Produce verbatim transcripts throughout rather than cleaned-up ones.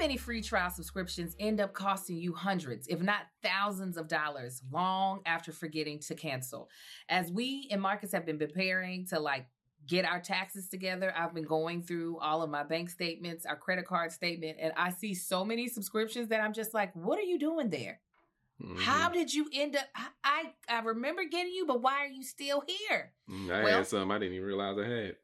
many free trial subscriptions end up costing you hundreds, if not thousands of dollars long after forgetting to cancel? As we and Marcus have been preparing to like get our taxes together, I've been going through all of my bank statements, our credit card statement, and I see so many subscriptions that I'm just like, what are you doing there? Mm-hmm. How did you end up? I, I remember getting you, but why are you still here? I well, had some I didn't even realize I had.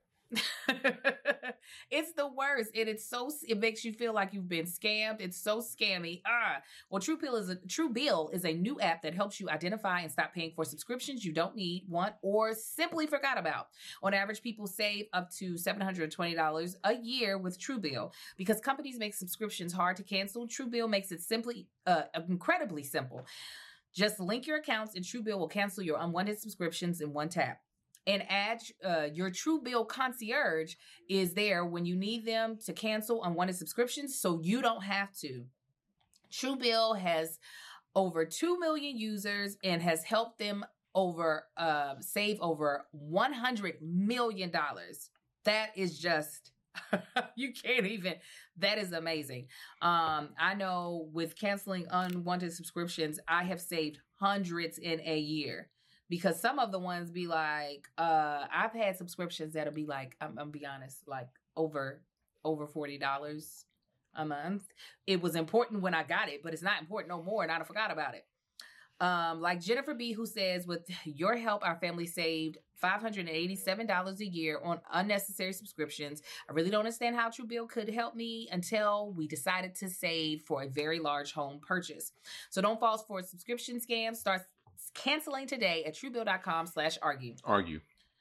It's the worst, and it's so it makes you feel like you've been scammed. It's so scammy. Ah, well, Truebill is a Truebill is a new app that helps you identify and stop paying for subscriptions you don't need, want, or simply forgot about. On average, people save up to seven hundred twenty dollars a year with Truebill. Because companies make subscriptions hard to cancel, Truebill makes it simply uh, incredibly simple. Just link your accounts, and Truebill will cancel your unwanted subscriptions in one tap. And add uh, your Truebill concierge is there when you need them to cancel unwanted subscriptions, so you don't have to. Truebill has over two million users and has helped them over uh, save over one hundred million dollars. That is just, you can't even, that is amazing. Um, I know with canceling unwanted subscriptions, I have saved hundreds in a year. Because some of the ones be like, uh, I've had subscriptions that'll be like, I'm, I'm gonna be honest, like over over forty dollars a month. It was important when I got it, but it's not important no more, and I forgot about it. Um, like Jennifer B, who says, with your help, our family saved five hundred eighty-seven dollars a year on unnecessary subscriptions. I really don't understand how Truebill could help me until we decided to save for a very large home purchase. So don't fall for subscription scams. Start canceling today at truebill.com slash argue. Argue.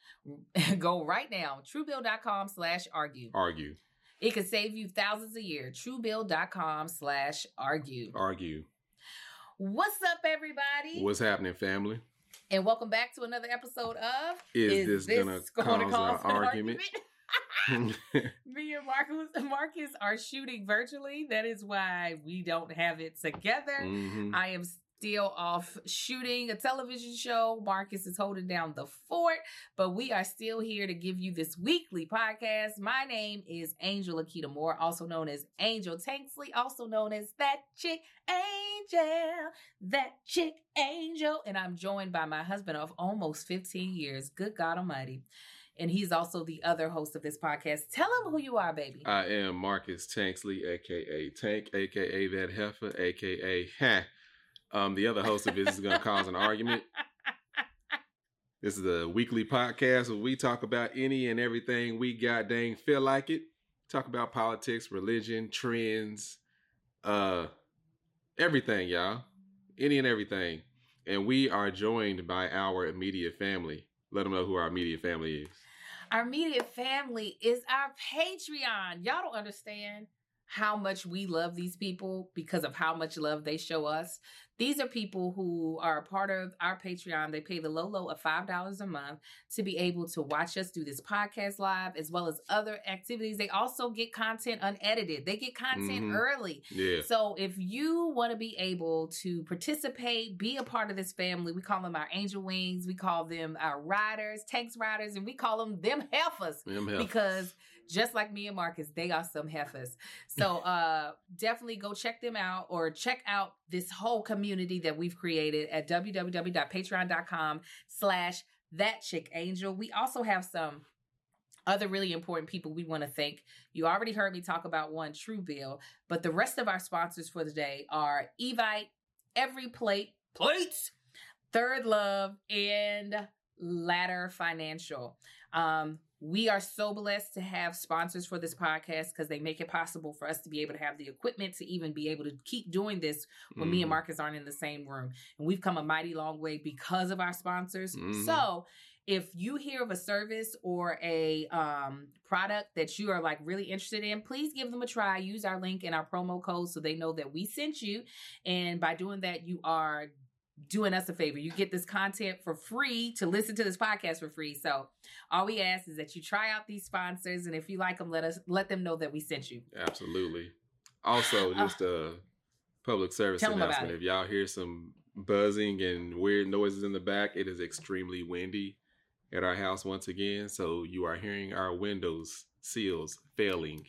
Go right now. Truebill.com slash argue. Argue. It could save you thousands a year. Truebill.com slash argue. Argue. What's up, everybody? What's happening, family? And welcome back to another episode of Is, Is This, this Gonna, gonna Cause, cause an Argument? argument? Me and Marcus, Marcus are shooting virtually. That is why we don't have it together. Mm-hmm. I am still off shooting a television show. Marcus is holding down the fort, but we are still here to give you this weekly podcast. My name is Angel Akita Moore, also known as Angel Tanksley, also known as That Chick Angel, That Chick Angel, and I'm joined by my husband of almost fifteen years. Good God Almighty. And he's also the other host of this podcast. Tell him who you are, baby. I am Marcus Tanksley, a k a. Tank, a k a. That Heifer, a k a. Ha. Um, the other host of this is going to cause an argument. This is a weekly podcast where we talk about any and everything we got dang feel like it. Talk about politics, religion, trends, uh, everything, y'all. Any and everything. And we are joined by our immediate family. Let them know who our immediate family is. Our immediate family is our Patreon. Y'all don't understand how much we love these people because of how much love they show us. These are people who are a part of our Patreon. They pay the low low of five dollars a month to be able to watch us do this podcast live, as well as other activities. They also get content unedited. They get content mm-hmm. early. Yeah. So if you want to be able to participate, be a part of this family, we call them our angel wings. We call them our riders, tanks riders, and we call them them heifers. Them heifers. Because just like me and Marcus, they are some heifers. So uh, definitely go check them out, or check out this whole community that we've created at www.patreon.com slash that chick angel. We also have some other really important people we want to thank. You already heard me talk about one, Truebill, but the rest of our sponsors for the day are Evite, Every Plate, Plates, Third Love, and Ladder Financial. Um, We are so blessed to have sponsors for this podcast because they make it possible for us to be able to have the equipment to even be able to keep doing this when mm. me and Marcus aren't in the same room. And we've come a mighty long way because of our sponsors. Mm-hmm. So if you hear of a service or a um, product that you are like really interested in, please give them a try. Use our link and our promo code so they know that we sent you. And by doing that, you are doing us a favor. You get this content for free to listen to this podcast for free. So all we ask is that you try out these sponsors, and if you like them, let us let them know that we sent you. Absolutely. Also, just a public service announcement. If y'all hear some buzzing and weird noises in the back, it is extremely windy at our house once again. So you are hearing our windows seals failing.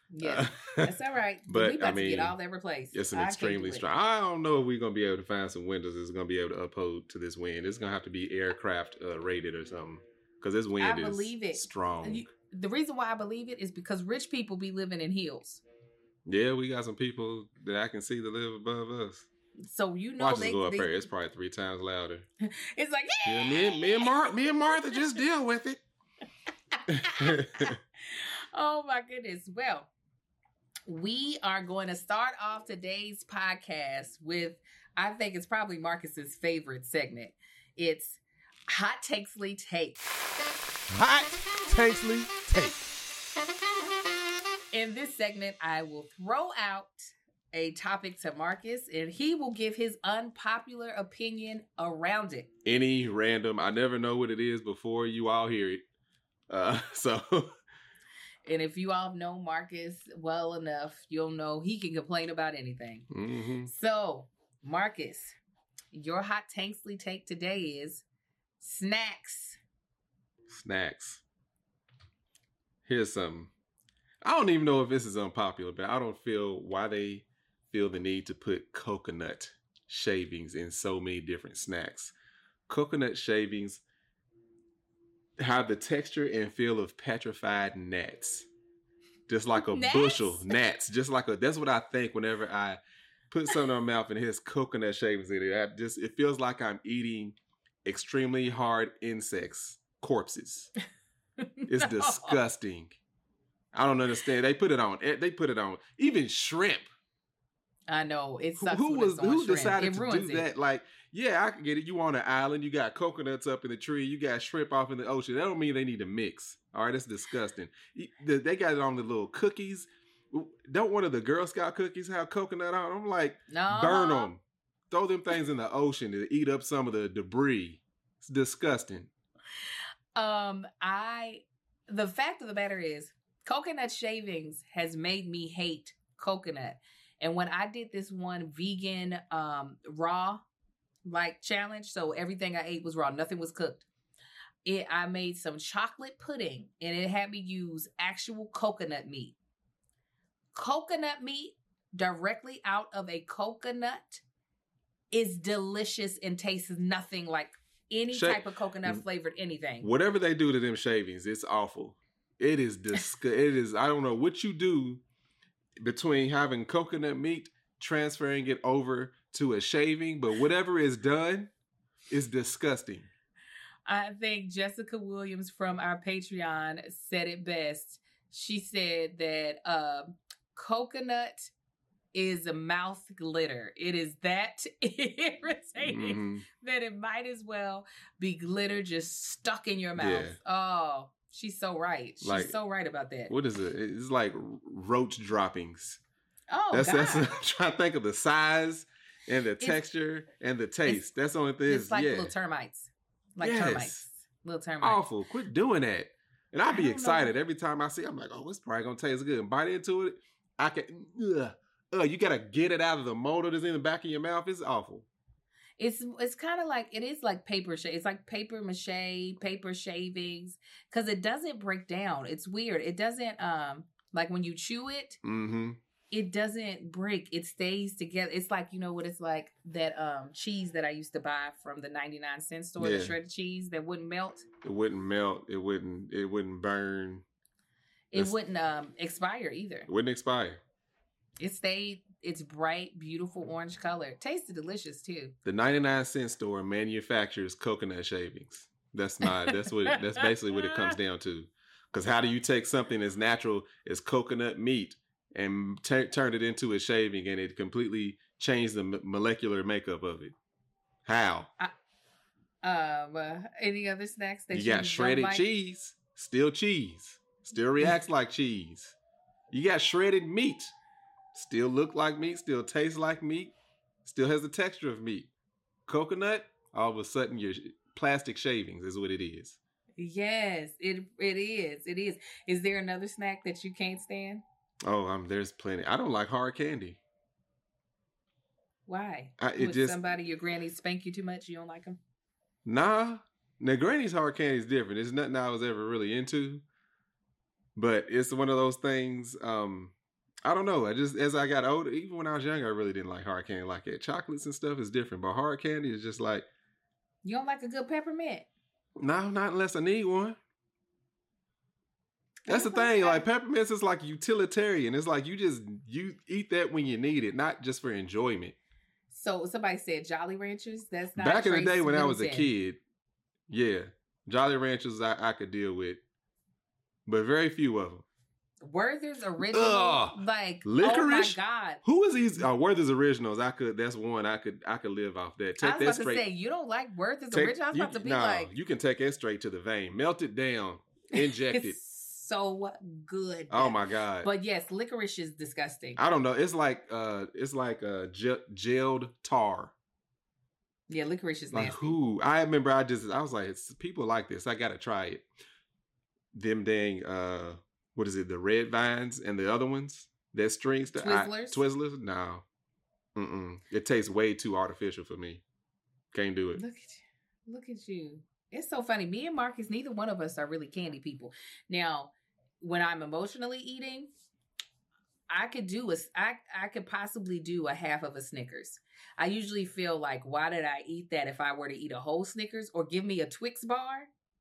Yeah, Uh, that's all right. but, we about I mean, to get all that replaced. It's an I can't extremely do it. strong. I don't know if we're gonna be able to find some windows that's gonna be able to uphold to this wind. It's gonna have to be aircraft uh, rated or something because this wind I is believe it. strong. You, the reason why I believe it is because rich people be living in hills. Yeah, we got some people that I can see that live above us. So you know Watch they us go up they, there. It's probably three times louder. It's like Yeah, me and me and Mar- me and Martha just deal with it. Oh my goodness. Well, we are going to start off today's podcast with, I think it's probably Marcus's favorite segment. It's Hot Takesley Take. Hot Takesley Take. In this segment, I will throw out a topic to Marcus, and he will give his unpopular opinion around it. Any random, I never know what it is before you all hear it. Uh, so, And if you all know Marcus well enough, you'll know he can complain about anything. mm-hmm. So, Marcus, your Hot Tanksley take today is snacks. Snacks. Here's something. I don't even know if this is unpopular, but I don't feel why they feel the need to put coconut shavings in so many different snacks. Coconut shavings have the texture and feel of petrified gnats. Just like a Gnats? bushel. Gnats. Just like a, that's what I think whenever I put something in my mouth and it has coconut shavings in it. I just, it feels like I'm eating extremely hard insects, corpses. It's No. disgusting. I don't understand. They put it on. They put it on. Even shrimp. I know. It Who, sucks who when was it's on who shrimp. decided It to ruins do it. that? Like, yeah, I can get it. You on an island. You got coconuts up in the tree. You got shrimp off in the ocean. That don't mean they need to mix. All right, that's disgusting. You- the- They got it on the little cookies. Don't one of the Girl Scout cookies have coconut on? I'm like, No. burn them. Throw them things in the ocean to eat up some of the debris. It's disgusting. Um, I, the fact of the matter is, coconut shavings has made me hate coconut. And when I did this one vegan, um, raw, like challenge, so everything I ate was raw, nothing was cooked. It, I made some chocolate pudding and it had me use actual coconut meat. Coconut meat directly out of a coconut is delicious and tastes nothing like any Sha- type of coconut flavored anything. Whatever they do to them shavings, it's awful. It is disgusting. It is. I don't know what you do between having coconut meat, transferring it over to a shaving, but whatever is done is disgusting. I think Jessica Williams from our Patreon said it best. She said that uh, coconut is a mouth glitter. It is that irritating Mhm. that it might as well be glitter just stuck in your mouth. Yeah. Oh, she's so right. She's Like, so right about that. What is it? It's like roach droppings. Oh, that's God. that's. I'm trying to think of the size and the It's- texture and the taste. That's the only thing. It's like yeah. little termites. Like Yes. termites. Little termites. Awful. Quit doing that. And I'd I be don't excited know. every time I see it. I'm like, oh, it's probably going to taste good. And bite into it. I can, ugh, ugh, you got to get it out of the motor that's in the back of your mouth. It's awful. It's it's kind of like, it is like paper sh- It's like paper mache, paper shavings, because it doesn't break down. It's weird. It doesn't, um like when you chew it, Mm-hmm. it doesn't break. It stays together. It's like, you know what it's like, that um cheese that I used to buy from the ninety-nine cent store, Yeah. the shredded cheese that wouldn't melt. It wouldn't melt. It wouldn't, it wouldn't burn. It That's- wouldn't um expire either. It wouldn't expire. It stayed its bright, beautiful orange color. It tasted delicious too. The ninety-nine cent store manufactures coconut shavings. That's my, that's what, it, that's basically what it comes down to. Because how do you take something as natural as coconut meat and t- turn it into a shaving and it completely changed the m- molecular makeup of it? How? Um, uh, any other snacks that You you got don't shredded like? cheese, still cheese, still reacts like cheese. You got shredded meat, still look like meat, still tastes like meat, still has the texture of meat. Coconut, all of a sudden your sh- plastic shavings is what it is. Yes, it it is. It is. Is there another snack that you can't stand? Oh, um, there's plenty. I don't like hard candy. Why? I, it Would just somebody, your granny, spank you too much? You don't like them? nah. Now, Granny's hard candy is different. It's nothing I was ever really into, but it's one of those things. Um, I don't know. I just as I got older, even when I was younger, I really didn't like hard candy like that. Chocolates and stuff is different, but hard candy is just like You don't like a good peppermint? no, not unless I need one. That's the thing. Like peppermints is like utilitarian. It's like you just you eat that when you need it, not just for enjoyment. So somebody said Jolly Ranchers. That's not back in the Trace day when I was a Middleton. kid. Yeah, Jolly Ranchers I, I could deal with, but very few of them. Werther's original, Ugh. like Licorice? oh my god. Who is these? Uh, Werther's Originals. I could. That's one I could. I could live off that. Take I was that about straight. to say you don't like Werther's take- original. I was you, about to be no, like, you can take it straight to the vein. Melt it down. Inject it. it's so good. Oh my god. But yes, licorice is disgusting. I don't know. It's like uh, it's like uh, ge- gelled tar. Yeah, licorice is Like nasty. who? I remember. I just. I was like, it's, people like this. I gotta try it. Them dang. Uh, what is it? The red vines and the other ones. That strings. The Twizzlers? I, Twizzlers. No. Mm-mm. It tastes way too artificial for me. Can't do it. Look at you. Look at you. It's so funny. Me and Marcus, neither one of us are really candy people. Now, when I'm emotionally eating, I could do a, I, I could possibly do a half of a Snickers. I usually feel like, why did I eat that if I were to eat a whole Snickers or give me a Twix bar?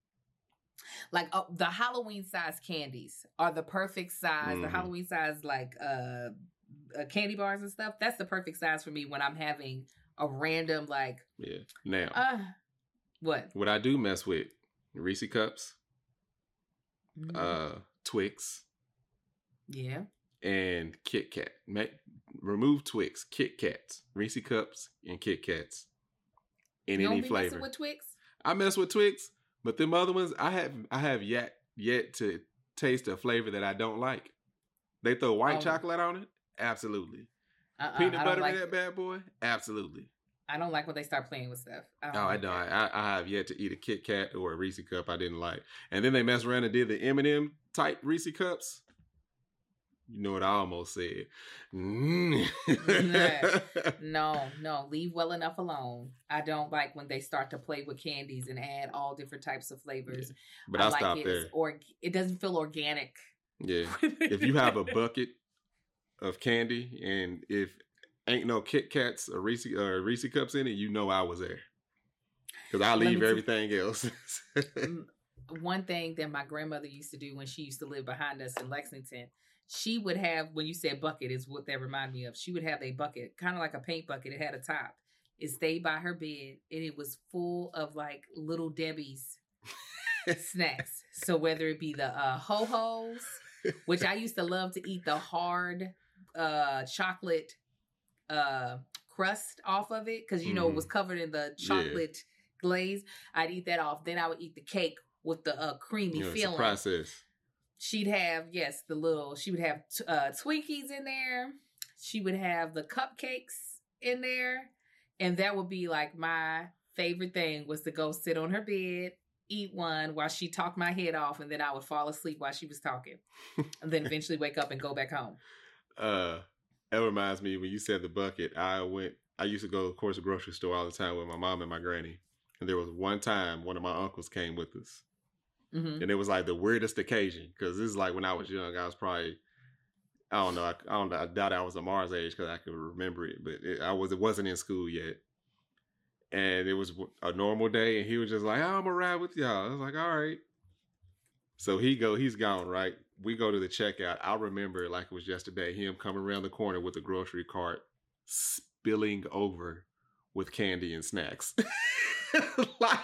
Like uh, the Halloween size candies are the perfect size. Mhm. The Halloween size, like uh, uh, candy bars and stuff, that's the perfect size for me when I'm having a random, like, Yeah. Now, uh, what? what I do mess with Reese cups, Mhm. uh, Twix, Yeah. and Kit Kat. Make, remove Twix, Kit Kats, Reese cups, and Kit Kats in You any don't be flavor. messing with Twix? I mess with Twix, but them other ones, I have I have yet yet to taste a flavor that I don't like. They throw white Oh. chocolate on it, absolutely. Uh-uh, Peanut I don't butter like, in that bad boy, absolutely. I don't like when they start playing with stuff. I don't Oh, I like don't. that. I, I have yet to eat a Kit Kat or a Reese cup I didn't like. And then they messed around and did the M and M type Reese cups. You know what I almost said. Mm. No, no, leave well enough alone. I don't like when they start to play with candies and add all different types of flavors. But I I'll like stop it. there. It's Or it doesn't feel organic. Yeah. If you have a bucket of candy and if ain't no Kit Kats or Reese or Reese cups in it, you know I was there. Because I Let me leave t- everything else. One thing that my grandmother used to do when she used to live behind us in Lexington, she would have, when you said bucket is what that reminded me of, she would have a bucket, kind of like a paint bucket. It had a top. It stayed by her bed and it was full of like Little Debbie's snacks. So whether it be the uh, ho-hos, which I used to love to eat the hard uh, chocolate uh, crust off of it because, you know, it was covered in the chocolate glaze. I'd eat that off. Then I would eat the cake with the uh, creamy You know, it's a filling. process. She'd have, yes, the little, she would have uh, Twinkies in there. She would have the cupcakes in there. And that would be like my favorite thing was to go sit on her bed, eat one while she talked my head off. And then I would fall asleep while she was talking. And then eventually wake up and go back home. Uh, that reminds me when you said the bucket, I went, I used to go, of course, to the grocery store all the time with my mom and my granny. And there was one time one of my uncles came with us. Mm-hmm. And it was like the weirdest occasion because this is like when I was young. I was probably, I don't know, I, I don't know. I doubt I was a Mars age because I could remember it, but it, I was. It wasn't in school yet, and it was a normal day. And he was just like, oh, "I'm gonna ride with y'all." I was like, "All right." So he go, he's gone. Right, we go to the checkout. I remember it like it was yesterday. Him coming around the corner with the grocery cart, spilling over with candy and snacks, like.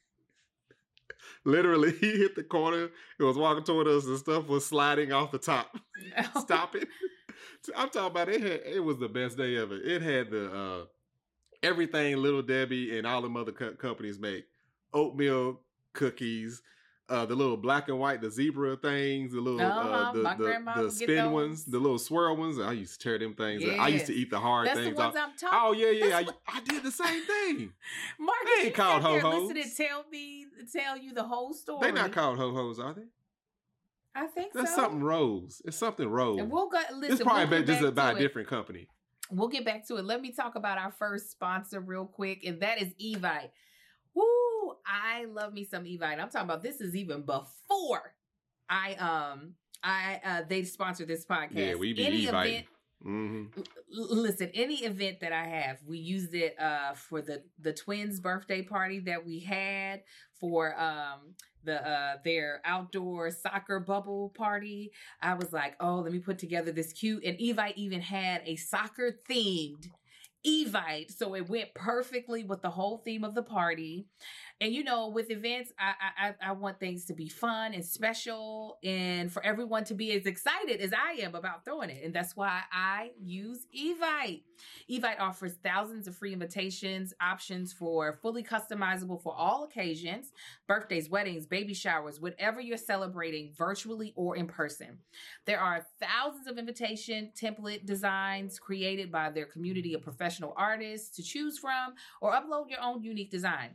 Literally, he hit the corner. He was walking toward us, and stuff was sliding off the top. Stop it! I'm talking about it. Had, it was the best day ever. It had the uh, everything Little Debbie and all them other co- companies make: oatmeal cookies, uh, the little black and white, the zebra things, the little Uh-huh, uh, the my the, grandma the would get spin those. ones, the little swirl ones. I used to tear them things up. I used to Yes. eat the hard That's the things ones off. I'm talking. Oh yeah, yeah. I, That's I did the same thing. Marcus, They ain't you called sat there ho-hos. listening to tell me, tell you the whole story. They're not called ho hos, are they? I think That's so. something Rose. It's something Rose. And we'll go. Listen, It's probably we'll ba- get just back by a to it. different company. We'll get back to it. Let me talk about our first sponsor real quick, and that is Evite. Woo! I love me some Evite. I'm talking about this is even before I um I uh, they sponsor this podcast. Yeah, we be any Evite. event. Mm-hmm. L- listen, any event that I have, we used it uh, for the the twins' birthday party that we had, for um, the uh, their outdoor soccer bubble party. I was like, oh, let me put together this cute. And Evite even had a soccer themed Evite, so it went perfectly with the whole theme of the party. And you know, with events, I, I I want things to be fun and special, and for everyone to be as excited as I am about throwing it. And that's why I use Evite. Evite offers thousands of free invitations, options for fully customizable for all occasions: birthdays, weddings, baby showers, whatever you're celebrating, virtually or in person. There are thousands of invitation template designs created by their community of professional artists to choose from, or upload your own unique design.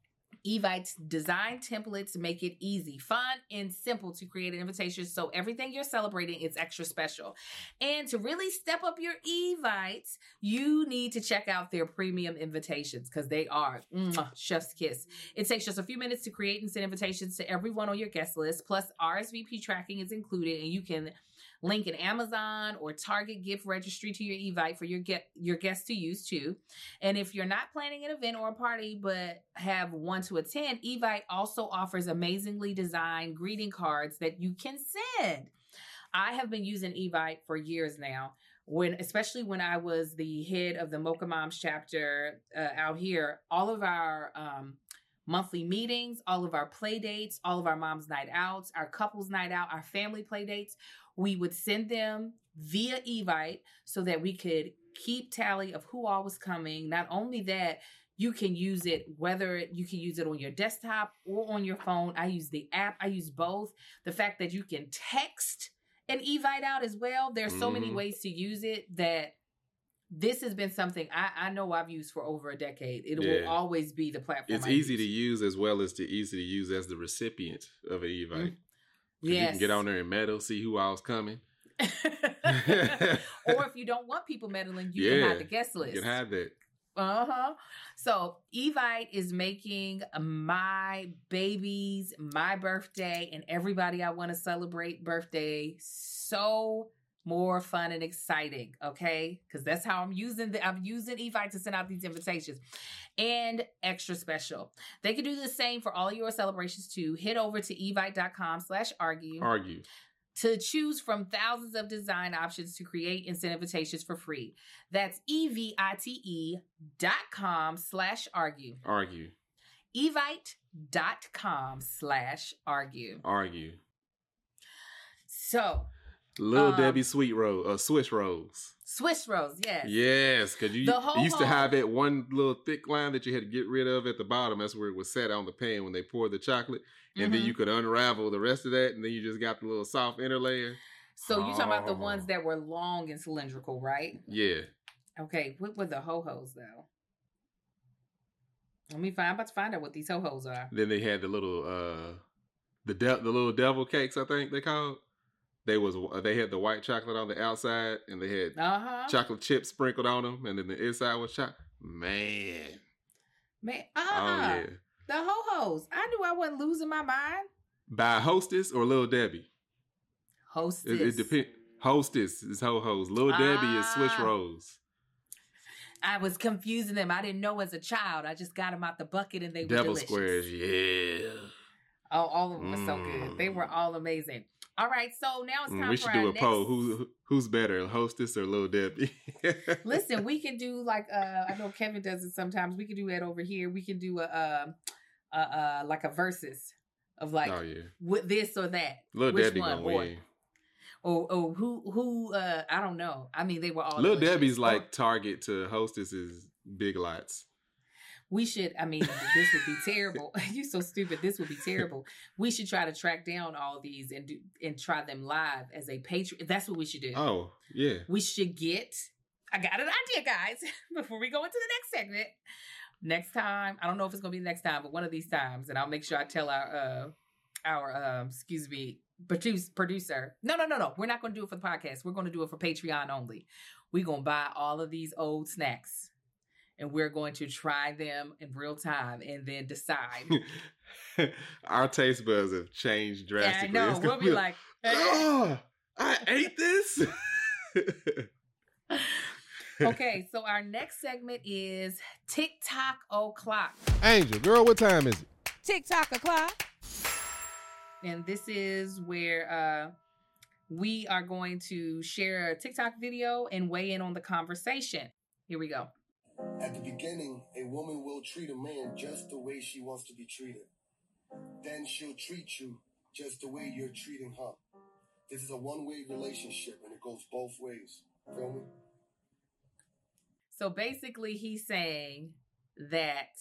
Evite's design templates make it easy, fun, and simple to create an invitation, so everything you're celebrating is extra special. And to really step up your Evites, you need to check out their premium invitations, because they are mwah, chef's kiss. It takes just a few minutes to create and send invitations to everyone on your guest list, plus R S V P tracking is included, and you can link an Amazon or Target gift registry to your Evite for your get your guests to use too. And if you're not planning an event or a party but have one to attend, Evite also offers amazingly designed greeting cards that you can send. I have been using Evite for years now, when especially when I was the head of the Mocha Moms chapter uh, out here. All of our um, monthly meetings, all of our play dates, all of our moms' night outs, our couples' night out, our family play dates, we would send them via Evite so that we could keep tally of who all was coming. Not only that, you can use it, whether you can use it on your desktop or on your phone. I use the app. I use both. The fact that you can text an Evite out as well. There's so mm-hmm. many ways to use it that this has been something I, I know I've used for over a decade. It yeah. will always be the platform. It's I easy use. to use as well as to easy to use as the recipient of an Evite. Mm-hmm. Yes. You can get on there and meddle, see who all's coming. Or if you don't want people meddling, you yeah, can hide the guest list. You can hide that. Uh-huh. So Evite is making my babies, my birthday, and everybody I want to celebrate birthday so more fun and exciting, okay? Because that's how I'm using the I'm using Evite to send out these invitations. And extra special. They can do the same for all your celebrations too. Head over to evite.com slash argue. Argue. To choose from thousands of design options to create and send invitations for free. That's E-V-I-T-E dot com slash argue. Argue. Evite.com slash argue. Argue. So. Little um, Debbie Sweet Rose, uh, Swiss Rolls. Swiss Rolls, yes. Yes, because you, you used to have that one little thick line that you had to get rid of at the bottom. That's where it was set on the pan when they poured the chocolate. And mm-hmm. then you could unravel the rest of that, and then you just got the little soft inner layer. So you're talking about the ones that were long and cylindrical, right? Yeah. Okay, what were the ho-hos, though? Let me find, I'm about to find out what these ho-hos are. Then they had the little, uh, the de- the little devil cakes, I think they called. They was they had the white chocolate on the outside, and they had uh-huh. chocolate chips sprinkled on them, and then the inside was chocolate. Man, man, uh, uh oh yeah, the ho hos. I knew I wasn't losing my mind. By Hostess or Little Debbie? Hostess. It, it depends. Hostess is ho hos. Little uh, Debbie is Swiss Rolls. I was confusing them. I didn't know as a child. I just got them out the bucket, and they were Devil delicious. Squares, yeah. Oh, all of them were so good. They were all amazing. All right, so now it's time we for should our do a next... poll. Who who's better, Hostess or Little Debbie? Listen, we can do like uh, I know Kevin does it sometimes. We can do that over here. We can do a, uh, uh, uh, like a versus of like oh, yeah. with this or that. Little Which Debbie one? gonna win. Or, or who who uh, I don't know. I mean, they were all Little delicious. Debbie's or, like Target to Hostess's Big Lots. We should, I mean, this would be terrible. You're so stupid. This would be terrible. We should try to track down all these and do and try them live as a Patreon. That's what we should do. Oh, yeah. We should get, I got an idea, guys, before we go into the next segment. Next time, I don't know if it's going to be next time, but one of these times, and I'll make sure I tell our, uh, our, um, excuse me, produce, producer. No, no, no, no. We're not going to do it for the podcast. We're going to do it for Patreon only. We're going to buy all of these old snacks. And we're going to try them in real time and then decide. Our taste buds have changed drastically. Yeah, I know. We'll be, be like, Oh, I ate this. Okay, so our next segment is TikTok o'clock. Angel, girl, what time is it? TikTok o'clock. And this is where uh, we are going to share a TikTok video and weigh in on the conversation. Here we go. At the beginning, a woman will treat a man just the way she wants to be treated. Then she'll treat you just the way you're treating her. This is a one-way relationship, and it goes both ways. Feel me? So basically, he's saying that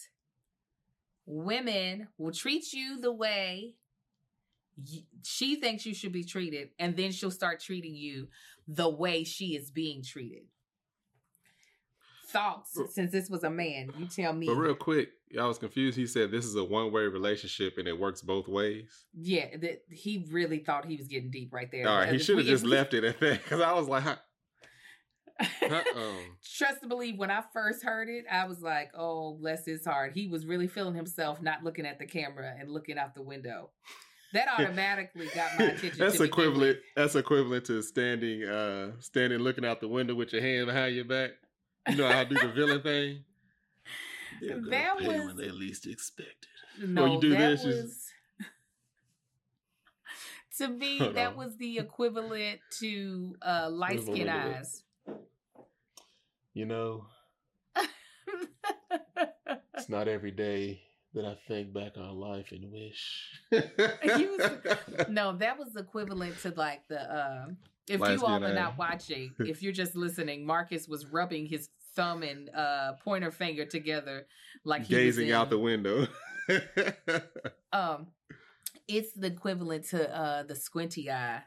women will treat you the way y- she thinks you should be treated, and then she'll start treating you the way she is being treated. Thoughts, since this was a man, you tell me. But real quick, I was confused. He said this is a one-way relationship and it works both ways. Yeah, that he really thought he was getting deep right there. All right, he If should have we- just if we- left it at that because I was like, huh, uh-oh. Trust to believe, when I first heard it, I was like, oh, bless his heart. He was really feeling himself, not looking at the camera and looking out the window. That automatically got my attention. That's to begin equivalent. with. That's equivalent to standing, uh, standing looking out the window with your hand behind your back. You know how I do the villain thing. They're gonna That pay was- when they least expect it. No, you do that this, was just- to me, Hold that on. was the equivalent to uh, light Swivel skin a little bit. eyes. You know, it's not every day that I think back on life and wish. He was- No, that was equivalent to like the. Uh, if Light you all skin are eye. not watching, if you're just listening, Marcus was rubbing his thumb and uh, pointer finger together, like he Gazing was in, out the window. Um, it's the equivalent to uh the squinty eye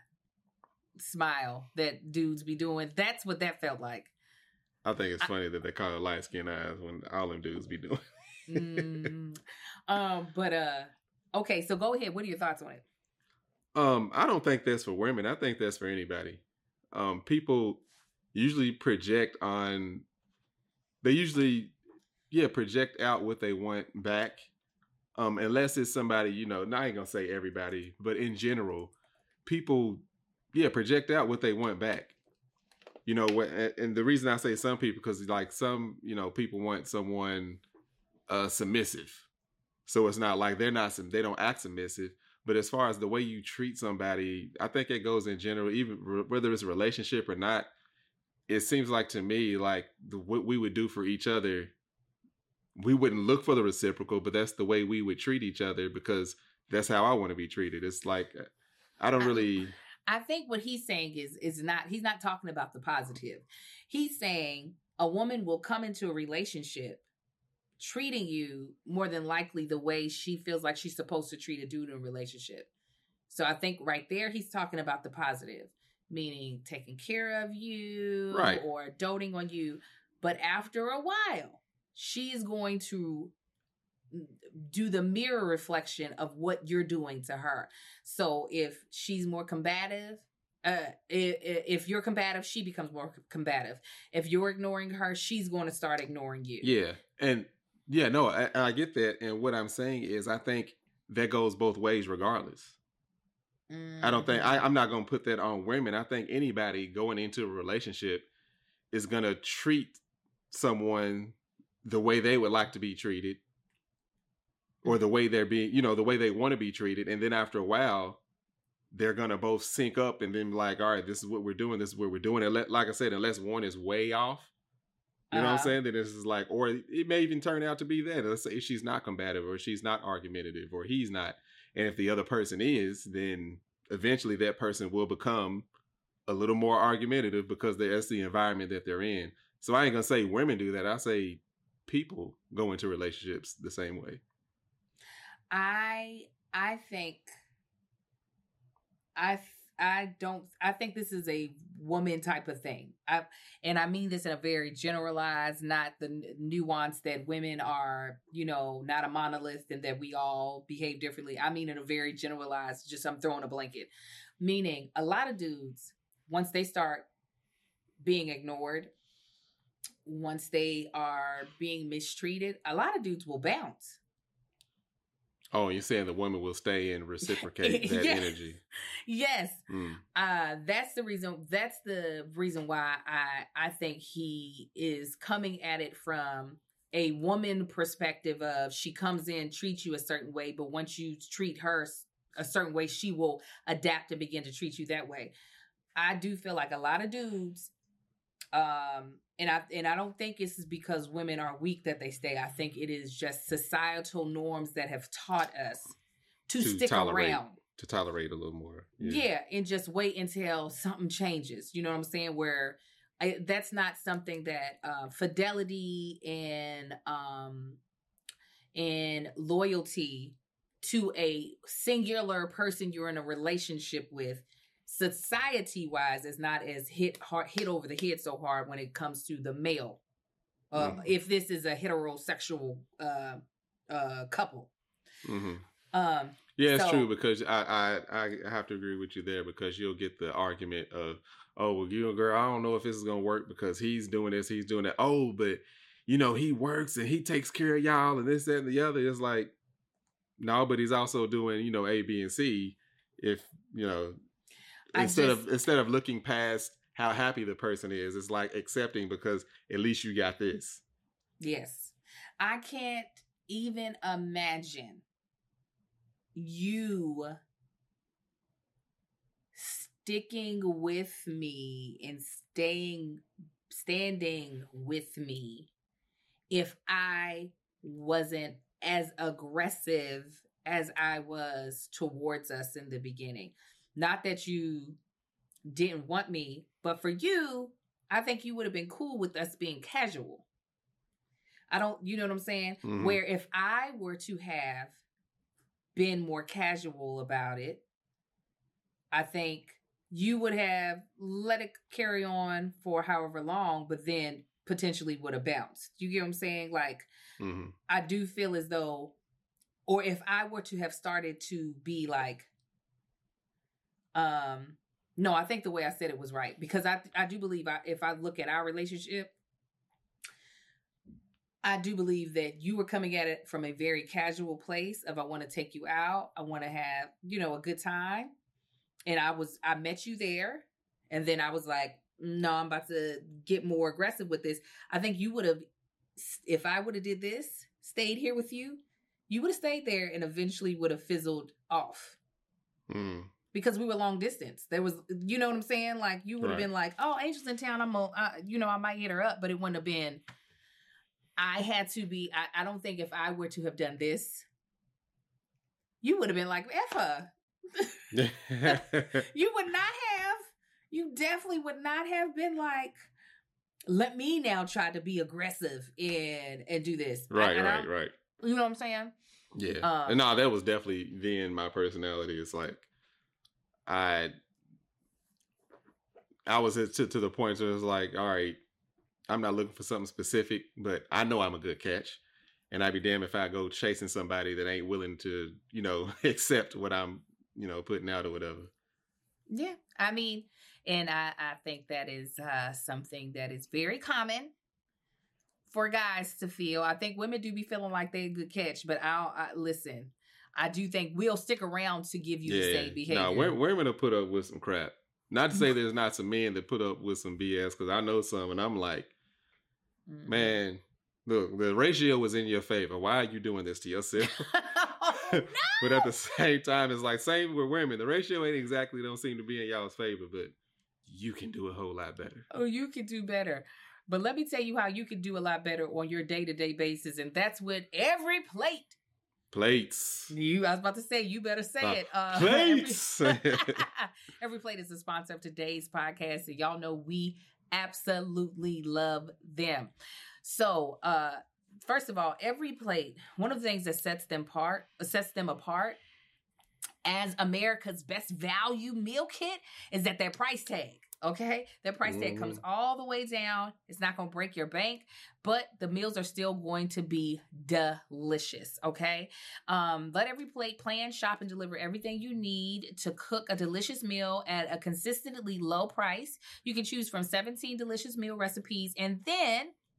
smile that dudes be doing. That's what that felt like. I think it's funny that they call it light skin eyes when all them dudes be doing. Mm. Um, but uh, okay. So go ahead. What are your thoughts on it? Um, I don't think that's for women. I think that's for anybody. Um, people usually project on. They usually, yeah, project out what they want back. Um, unless it's somebody, you know, I ain't gonna say everybody, but in general, people, yeah, project out what they want back. You know, what, and the reason I say some people, because like some, you know, people want someone uh, submissive. So it's not like they're not, they don't act submissive. But as far as the way you treat somebody, I think it goes in general, even whether it's a relationship or not. It seems like to me, like the, what we would do for each other, we wouldn't look for the reciprocal, but that's the way we would treat each other because that's how I want to be treated. It's like, I don't really. I think what he's saying is is not. He's not talking about the positive. He's saying a woman will come into a relationship treating you more than likely the way she feels like she's supposed to treat a dude in a relationship. So I think right there he's talking about the positive, meaning taking care of you, Right. or doting on you. But after a while, she's going to do the mirror reflection of what you're doing to her. So if she's more combative, uh, if, if you're combative, she becomes more combative. If you're ignoring her, she's going to start ignoring you. Yeah. And yeah, no, I, I get that. And what I'm saying is, I think that goes both ways regardless. Mm-hmm. I don't think, I, I'm not going to put that on women. I think anybody going into a relationship is going to treat someone the way they would like to be treated, or the way they're being, you know, the way they want to be treated. And then after a while, they're going to both sync up and then be like, all right, this is what we're doing. This is what we're doing. And let, like I said, unless one is way off, you know Uh-huh. what I'm saying? Then this is like, or it may even turn out to be that. Let's say she's not combative, or she's not argumentative, or he's not. And if the other person is, then eventually that person will become a little more argumentative because that's the environment that they're in. So I ain't going to say women do that. I say people go into relationships the same way. I I think I I don't I think this is a woman type of thing. I and I mean this in a very generalized, not the n- nuance that women are, you know, not a monolith and that we all behave differently. I mean in a very generalized, just I'm throwing a blanket. Meaning a lot of dudes, once they start being ignored, once they are being mistreated, a lot of dudes will bounce. Oh, you're saying the woman will stay and reciprocate that Yes. energy. Yes. Mm. Uh, that's the reason. That's the reason why I I think he is coming at it from a woman perspective of she comes in, treats you a certain way, but once you treat her a certain way, she will adapt and begin to treat you that way. I do feel like a lot of dudes, um, and I and I don't think it's because women are weak that they stay. I think it is just societal norms that have taught us to, To stick tolerate. around. To tolerate a little more. Yeah. and just wait until something changes. You know what I'm saying? Where I, that's not something that uh, fidelity and um, and loyalty to a singular person you're in a relationship with, society wise, is not as hit hard, hit over the head so hard when it comes to the male. Uh, Mhm. If this is a heterosexual uh, uh, couple. Mm-hmm. Um, Yeah, it's So- true because I, I I have to agree with you there because you'll get the argument of, oh, well, you know, girl, I don't know if this is gonna work because he's doing this, he's doing that. Oh, but you know, he works and he takes care of y'all and this, that, and the other. It's like, no, but he's also doing, you know, A, B, and C. If you know, I instead just- of instead of looking past how happy the person is, it's like accepting because at least you got this. Yes. I can't even imagine you sticking with me and staying standing with me if I wasn't as aggressive as I was towards us in the beginning. Not that you didn't want me, but for you, I think you would have been cool with us being casual. I don't, you know what I'm saying? Mhm. Where if I were to have been more casual about it, I think you would have let it carry on for however long, but then potentially would have bounced. You get what I'm saying? Like, Mm-hmm. I do feel as though, or if I were to have started to be like, um, no, I think the way I said it was right because I I do believe I, if I look at our relationship, I do believe that you were coming at it from a very casual place of I want to take you out, I want to have, you know, a good time. And I was I met you there and then I was like, no, I'm about to get more aggressive with this. I think you would have, if I would have did this, stayed here with you, you would have stayed there and eventually would have fizzled off. Mm. Because we were long distance. There was, you know what I'm saying? Like you would have Right. been like, oh, Angel's in town. I'm, gonna, uh, you know, I might hit her up, but it wouldn't have been. I had to be. I, I don't think if I were to have done this, you would have been like, F her. You would not have. You definitely would not have been like, let me now try to be aggressive and and do this. right, And I- right, right. You know what I'm saying? Yeah. Um, and no, that was definitely then my personality. It's like I I was at- to to the point where it's like, all right, I'm not looking for something specific, but I know I'm a good catch. And I'd be damned if I go chasing somebody that ain't willing to, you know, accept what I'm, you know, putting out or whatever. Yeah, I mean, and I, I think that is uh, something that is very common for guys to feel. I think women do be feeling like they're a good catch, but I'll I, listen. I do think we'll stick around to give you the same behavior. No, women, women will put up with some crap. Not to say there's not some men that put up with some B S, because I know some, and I'm like, Mhm. man, look, the ratio was in your favor. Why are you doing this to yourself? Oh, no! But at the same time, it's like same with women. The ratio ain't exactly don't seem to be in y'all's favor, but you can do a whole lot better. Oh, you can do better. But let me tell you how you can do a lot better on your day-to-day basis, and that's with every plate. Plates. You, I was about to say, you better say Uh, it. Uh, plates. Every, every plate is a sponsor of today's podcast, and y'all know we absolutely love them. So, uh, first of all, every plate, one of the things that sets them apart, sets them apart as America's best value meal kit is that their price tag. Okay, their price tag comes all the way down. It's not going to break your bank, but the meals are still going to be delicious. Okay, um, let every plate plan, shop, and deliver everything you need to cook a delicious meal at a consistently low price. You can choose from seventeen delicious meal recipes, and then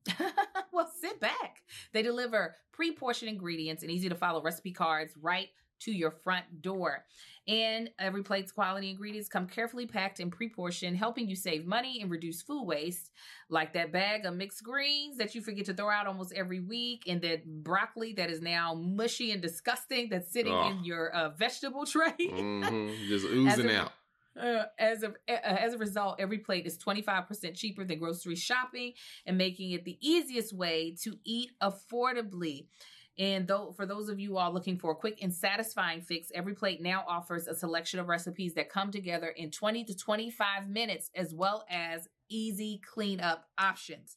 Well, sit back. They deliver pre-portioned ingredients and easy to follow recipe cards right to your front door. And Every Plate's quality ingredients come carefully packed and pre-portioned, helping you save money and reduce food waste, like that bag of mixed greens that you forget to throw out almost every week, and that broccoli that is now mushy and disgusting that's sitting Oh. in your uh, vegetable tray. Mm-hmm. Just oozing a- out. Uh, as a uh, as a result, Every Plate is twenty-five percent cheaper than grocery shopping, and making it the easiest way to eat affordably. And though, for those of you all looking for a quick and satisfying fix, Every Plate now offers a selection of recipes that come together in twenty to twenty-five minutes, as well as easy cleanup options.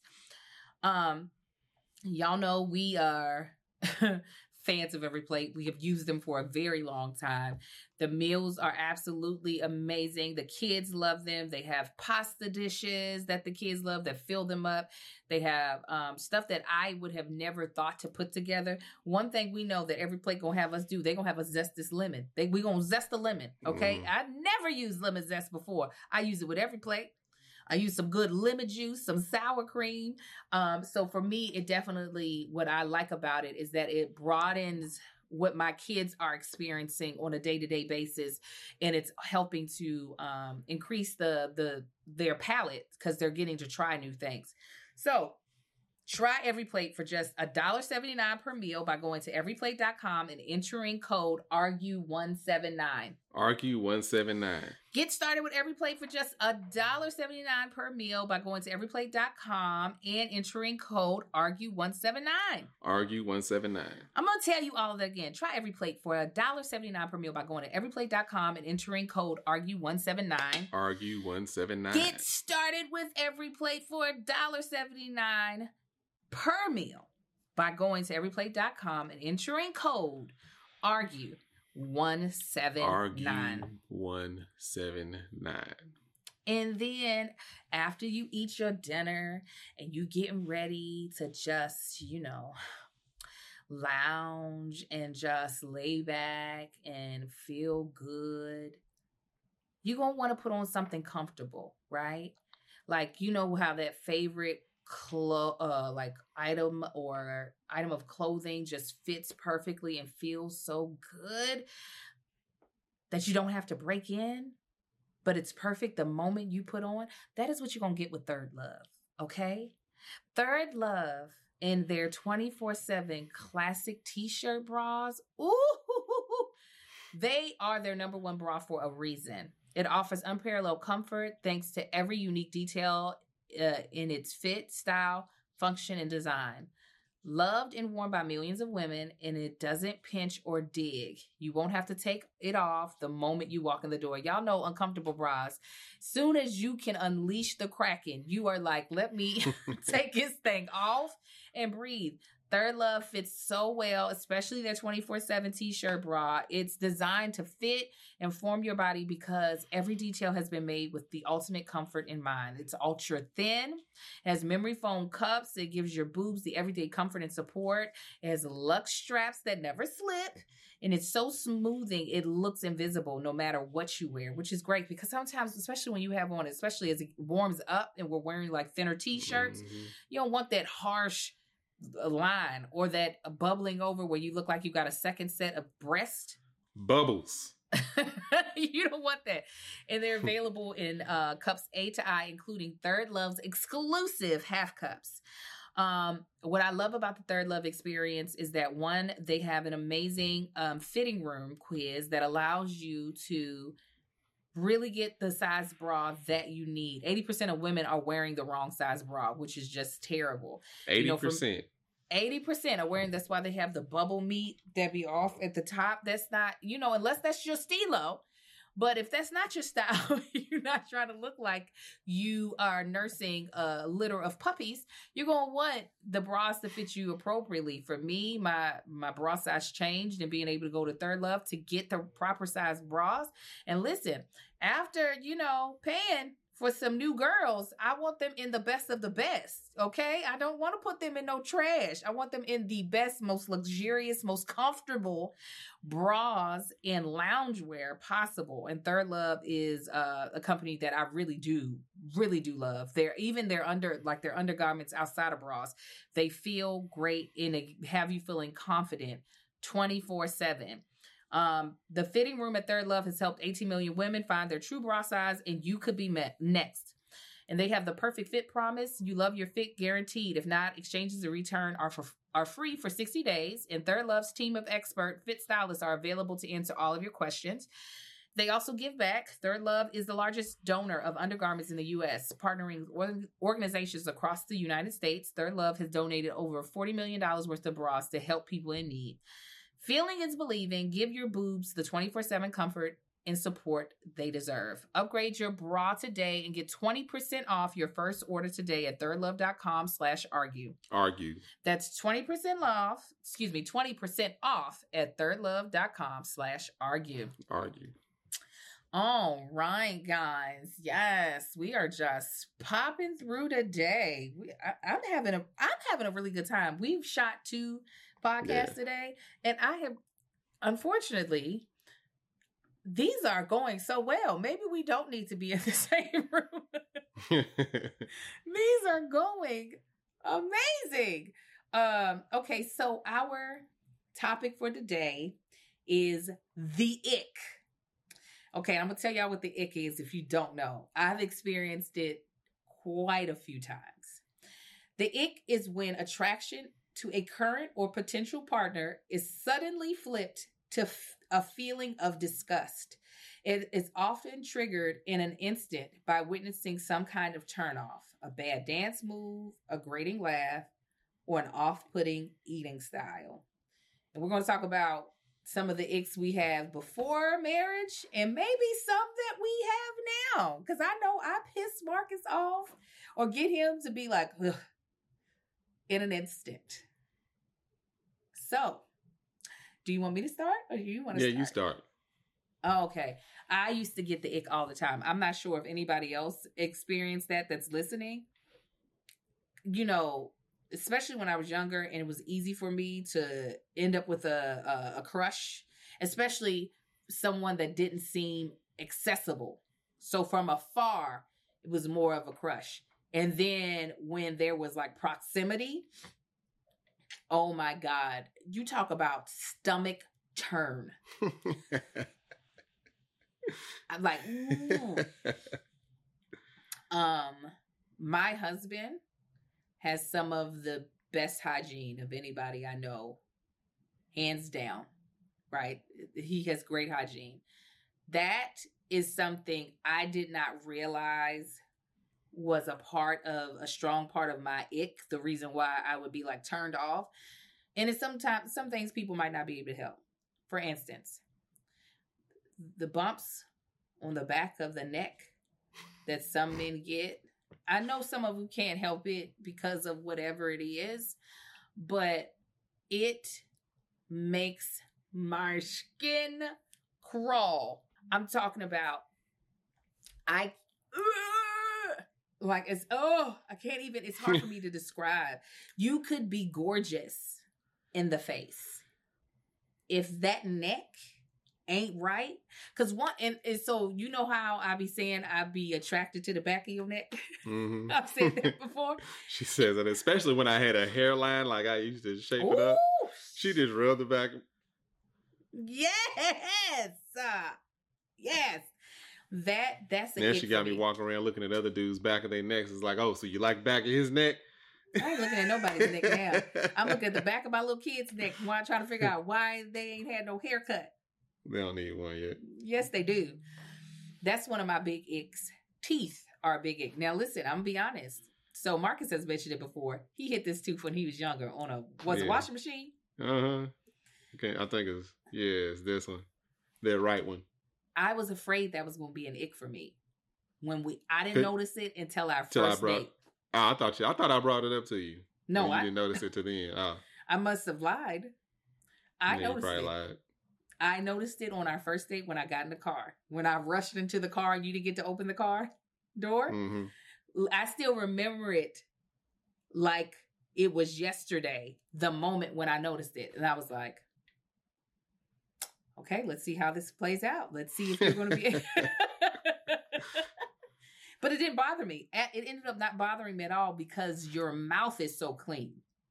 Um, y'all know we are fans of Every Plate. We have used them for a very long time. The meals are absolutely amazing. The kids love them. They have pasta dishes that the kids love that fill them up. They have um, stuff that I would have never thought to put together. One thing we know that Every Plate gonna have us do, they gonna have us zest this lemon. They we gonna zest the lemon, okay? Mm. I never used lemon zest before. I use it with Every Plate. I use some good lemon juice, some sour cream. Um, so for me, it definitely, what I like about it is that it broadens what my kids are experiencing on a day-to-day basis, and it's helping to um, increase the the their palate because they're getting to try new things. So try Every Plate for just one dollar seventy-nine per meal by going to every plate dot com and entering code argue one seventy-nine. Argue one seventy-nine. Get started with Every Plate for just one dollar seventy-nine per meal by going to every plate dot com and entering code argue one seventy-nine. Argue one seventy-nine. I'm going to tell you all of that again. Try Every Plate for one dollar seventy-nine per meal by going to every plate dot com and entering code argue one seventy-nine. Argue one seventy-nine. Get started with Every Plate for one dollar seventy-nine per meal by going to every plate dot com and entering code argue one seventy-nine. Argue one seventy-nine. And then after you eat your dinner and you getting ready to just, you know, lounge and just lay back and feel good, you're going to want to put on something comfortable, right? Like, you know how that favorite clo- uh, like item or item of clothing just fits perfectly and feels so good that you don't have to break in, but it's perfect the moment you put on. That is what you're going to get with Third Love, okay? Third Love in their twenty-four seven classic t-shirt bras. Ooh, they are their number one bra for a reason. It offers unparalleled comfort thanks to every unique detail uh, in its fit, style, function, and design. Loved and worn by millions of women, and it doesn't pinch or dig. You won't have to take it off the moment you walk in the door. Y'all know uncomfortable bras. Soon as you can unleash the Kraken, you are like, let me take this thing off and breathe. Third Love fits so well, especially their twenty-four seven t-shirt bra. It's designed to fit and form your body because every detail has been made with the ultimate comfort in mind. It's ultra thin, it has memory foam cups. It gives your boobs the everyday comfort and support. It has luxe straps that never slip. And it's so smoothing, it looks invisible no matter what you wear, which is great because sometimes, especially when you have on, especially as it warms up and we're wearing like thinner t-shirts, Mm-hmm. you don't want that harsh line or that bubbling over where you look like you got a second set of breast. Bubbles. You don't want that. And they're available in uh, cups A to I, including Third Love's exclusive half cups. Um, what I love about the Third Love experience is that, one, they have an amazing um, fitting room quiz that allows you to really get the size bra that you need. eighty percent of women are wearing the wrong size bra, which is just terrible. eighty percent. eighty percent are wearing, that's why they have the bubble meat that be off at the top. That's not, you know, unless that's your stilo. But if that's not your style, you're not trying to look like you are nursing a litter of puppies, you're going to want the bras to fit you appropriately. For me, my, my bra size changed and being able to go to Third Love to get the proper size bras. And listen, after, you know, paying for some new girls, I want them in the best of the best, okay? I don't want to put them in no trash. I want them in the best, most luxurious, most comfortable bras and loungewear possible. And Third Love is uh, a company that I really do, really do love. They're even their under, like their undergarments outside of bras, they feel great and they have you feeling confident twenty-four seven. Um, the fitting room at Third Love has helped eighteen million women find their true bra size, and you could be met next. And they have the perfect fit promise. You love your fit guaranteed. If not, exchanges and return are for, are free for sixty days. And Third Love's team of expert fit stylists are available to answer all of your questions. They also give back. Third Love is the largest donor of undergarments in the U S, partnering with organizations across the United States. Third Love has donated over forty million dollars worth of bras to help people in need. Feeling is believing. Give your boobs the twenty-four seven comfort and support they deserve. Upgrade your bra today and get twenty percent off your first order today at thirdlove.com slash argue. Argue. That's twenty percent off, excuse me, twenty percent off at thirdlove.com slash argue. Argue. All right, guys. Yes, we are just popping through today. We, I, I'm having a, I'm having a really good time. We've shot two podcasts Yeah. today, and I have, unfortunately, these are going so well. Maybe we don't need to be in the same room. These are going amazing. Um, okay, so our topic for today is the ick. Okay, I'm going to tell y'all what the ick is if you don't know. I've experienced it quite a few times. The ick is when attraction to a current or potential partner is suddenly flipped to f- a feeling of disgust. It is often triggered in an instant by witnessing some kind of turnoff, a bad dance move, a grating laugh, or an off-putting eating style. And we're going to talk about some of the icks we have before marriage and maybe some that we have now. Because I know I piss Marcus off or get him to be like, ugh, in an instant. So, do you want me to start or do you want to yeah, start? you start. Oh, okay. I used to get the ick all the time. I'm not sure if anybody else experienced that that's listening. You know, especially when I was younger and it was easy for me to end up with a, a, a crush, especially someone that didn't seem accessible. So from afar, it was more of a crush. And then when there was like proximity, oh my God, you talk about stomach turn. I'm like, ooh. Um, my husband has some of the best hygiene of anybody I know, hands down, right? He has great hygiene. That is something I did not realize was a part of, a strong part of my ick, the reason why I would be like turned off. And it's sometimes, some things people might not be able to help. For instance, the bumps on the back of the neck that some men get. I know some of you can't help it because of whatever it is, but it makes my skin crawl. I'm talking about, I, uh, like it's, oh, I can't even, it's hard for me to describe. You could be gorgeous in the face. If that neck ain't right, because one, and, and so you know how I be saying I be attracted to the back of your neck? Mm-hmm. I've said that before. She says that, especially when I had a hairline, like I used to shape it up. Ooh, She just rubbed the back. yes, uh, yes. That that's a Then hit she got for me walking around looking at other dudes' back of their necks. It's like, oh, so you like back of his neck? I ain't looking at nobody's neck now. I'm looking at the back of my little kid's neck while I try to figure out why they ain't had no haircut. They don't need one yet. Yes, they do. That's one of my big icks. Teeth are a big ick. Now, listen, I'm gonna be honest. So Marcus has mentioned it before. He hit this tooth when he was younger on a was Yeah. a washing machine. Uh huh. Okay, I think it's yeah, it's this one, the right one. I was afraid that was gonna be an ick for me when we. I didn't Good. notice it until our Till I first brought. date. Oh, I thought you. I thought I brought it up to you. No, And you I didn't notice it till then. Oh, I must have lied. I yeah, you noticed probably it. lied. I noticed it on our first date when I got in the car. When I rushed into the car and you didn't get to open the car. door. Mm-hmm. I still remember it like it was yesterday, the moment when I noticed it. And I was like, okay, let's see how this plays out. Let's see if you're going to be... But it didn't bother me. It ended up not bothering me at all because your mouth is so clean.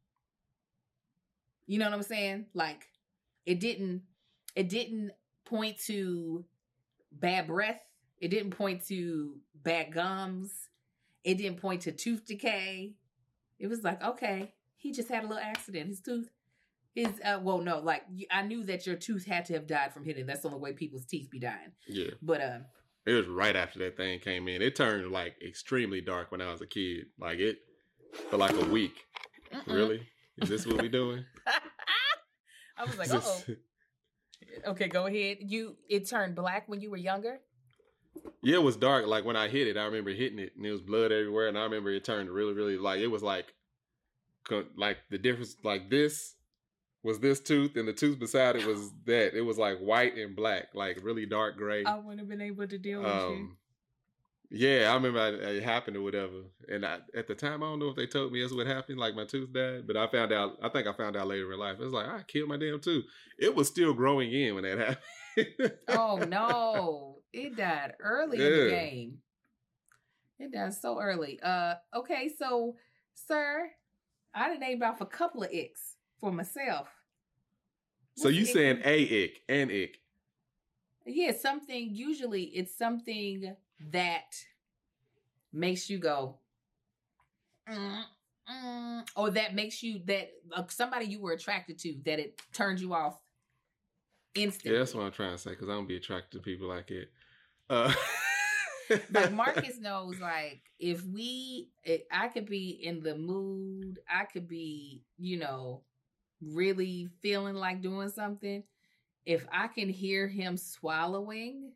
You know what I'm saying? Like, it didn't, it didn't point to bad breath. It didn't point to bad gums. It didn't point to tooth decay. It was like, okay, he just had a little accident. His tooth, his, uh, well, no, like, I knew that your tooth had to have died from hitting. That's the only way people's teeth be dying. Yeah. But, uh, it was right after that thing came in. It turned like extremely dark when I was a kid. Like it for like a week. Mm-mm. Really? Is this what we doing? I was like, oh. Okay, go ahead. You it turned black when you were younger? Yeah, it was dark. Like when I hit it, I remember hitting it and there was blood everywhere. And I remember it turned really, really like it was like like the difference like this was this tooth, and the tooth beside it was that. It was like white and black, like really dark gray. I wouldn't have been able to deal with um, you. Yeah, I remember it happened or whatever. And I, at the time, I don't know if they told me that's what happened, like my tooth died. But I found out, I think I found out later in life. It was like, I killed my damn tooth. It was still growing in when that happened. Oh, no. It died early yeah. in the game. It died so early. Uh, Okay, so, sir, I done named off a couple of icks for myself. So you saying a ick, an ick? Yeah, something, usually it's something that makes you go, mm, mm, or that makes you, that uh, somebody you were attracted to, that it turns you off instantly. Yeah, that's what I'm trying to say, because I don't be attracted to people like it. Uh. Like Marcus knows, like, if we, it, I could be in the mood, I could be, you know, really feeling like doing something. If I can hear him swallowing.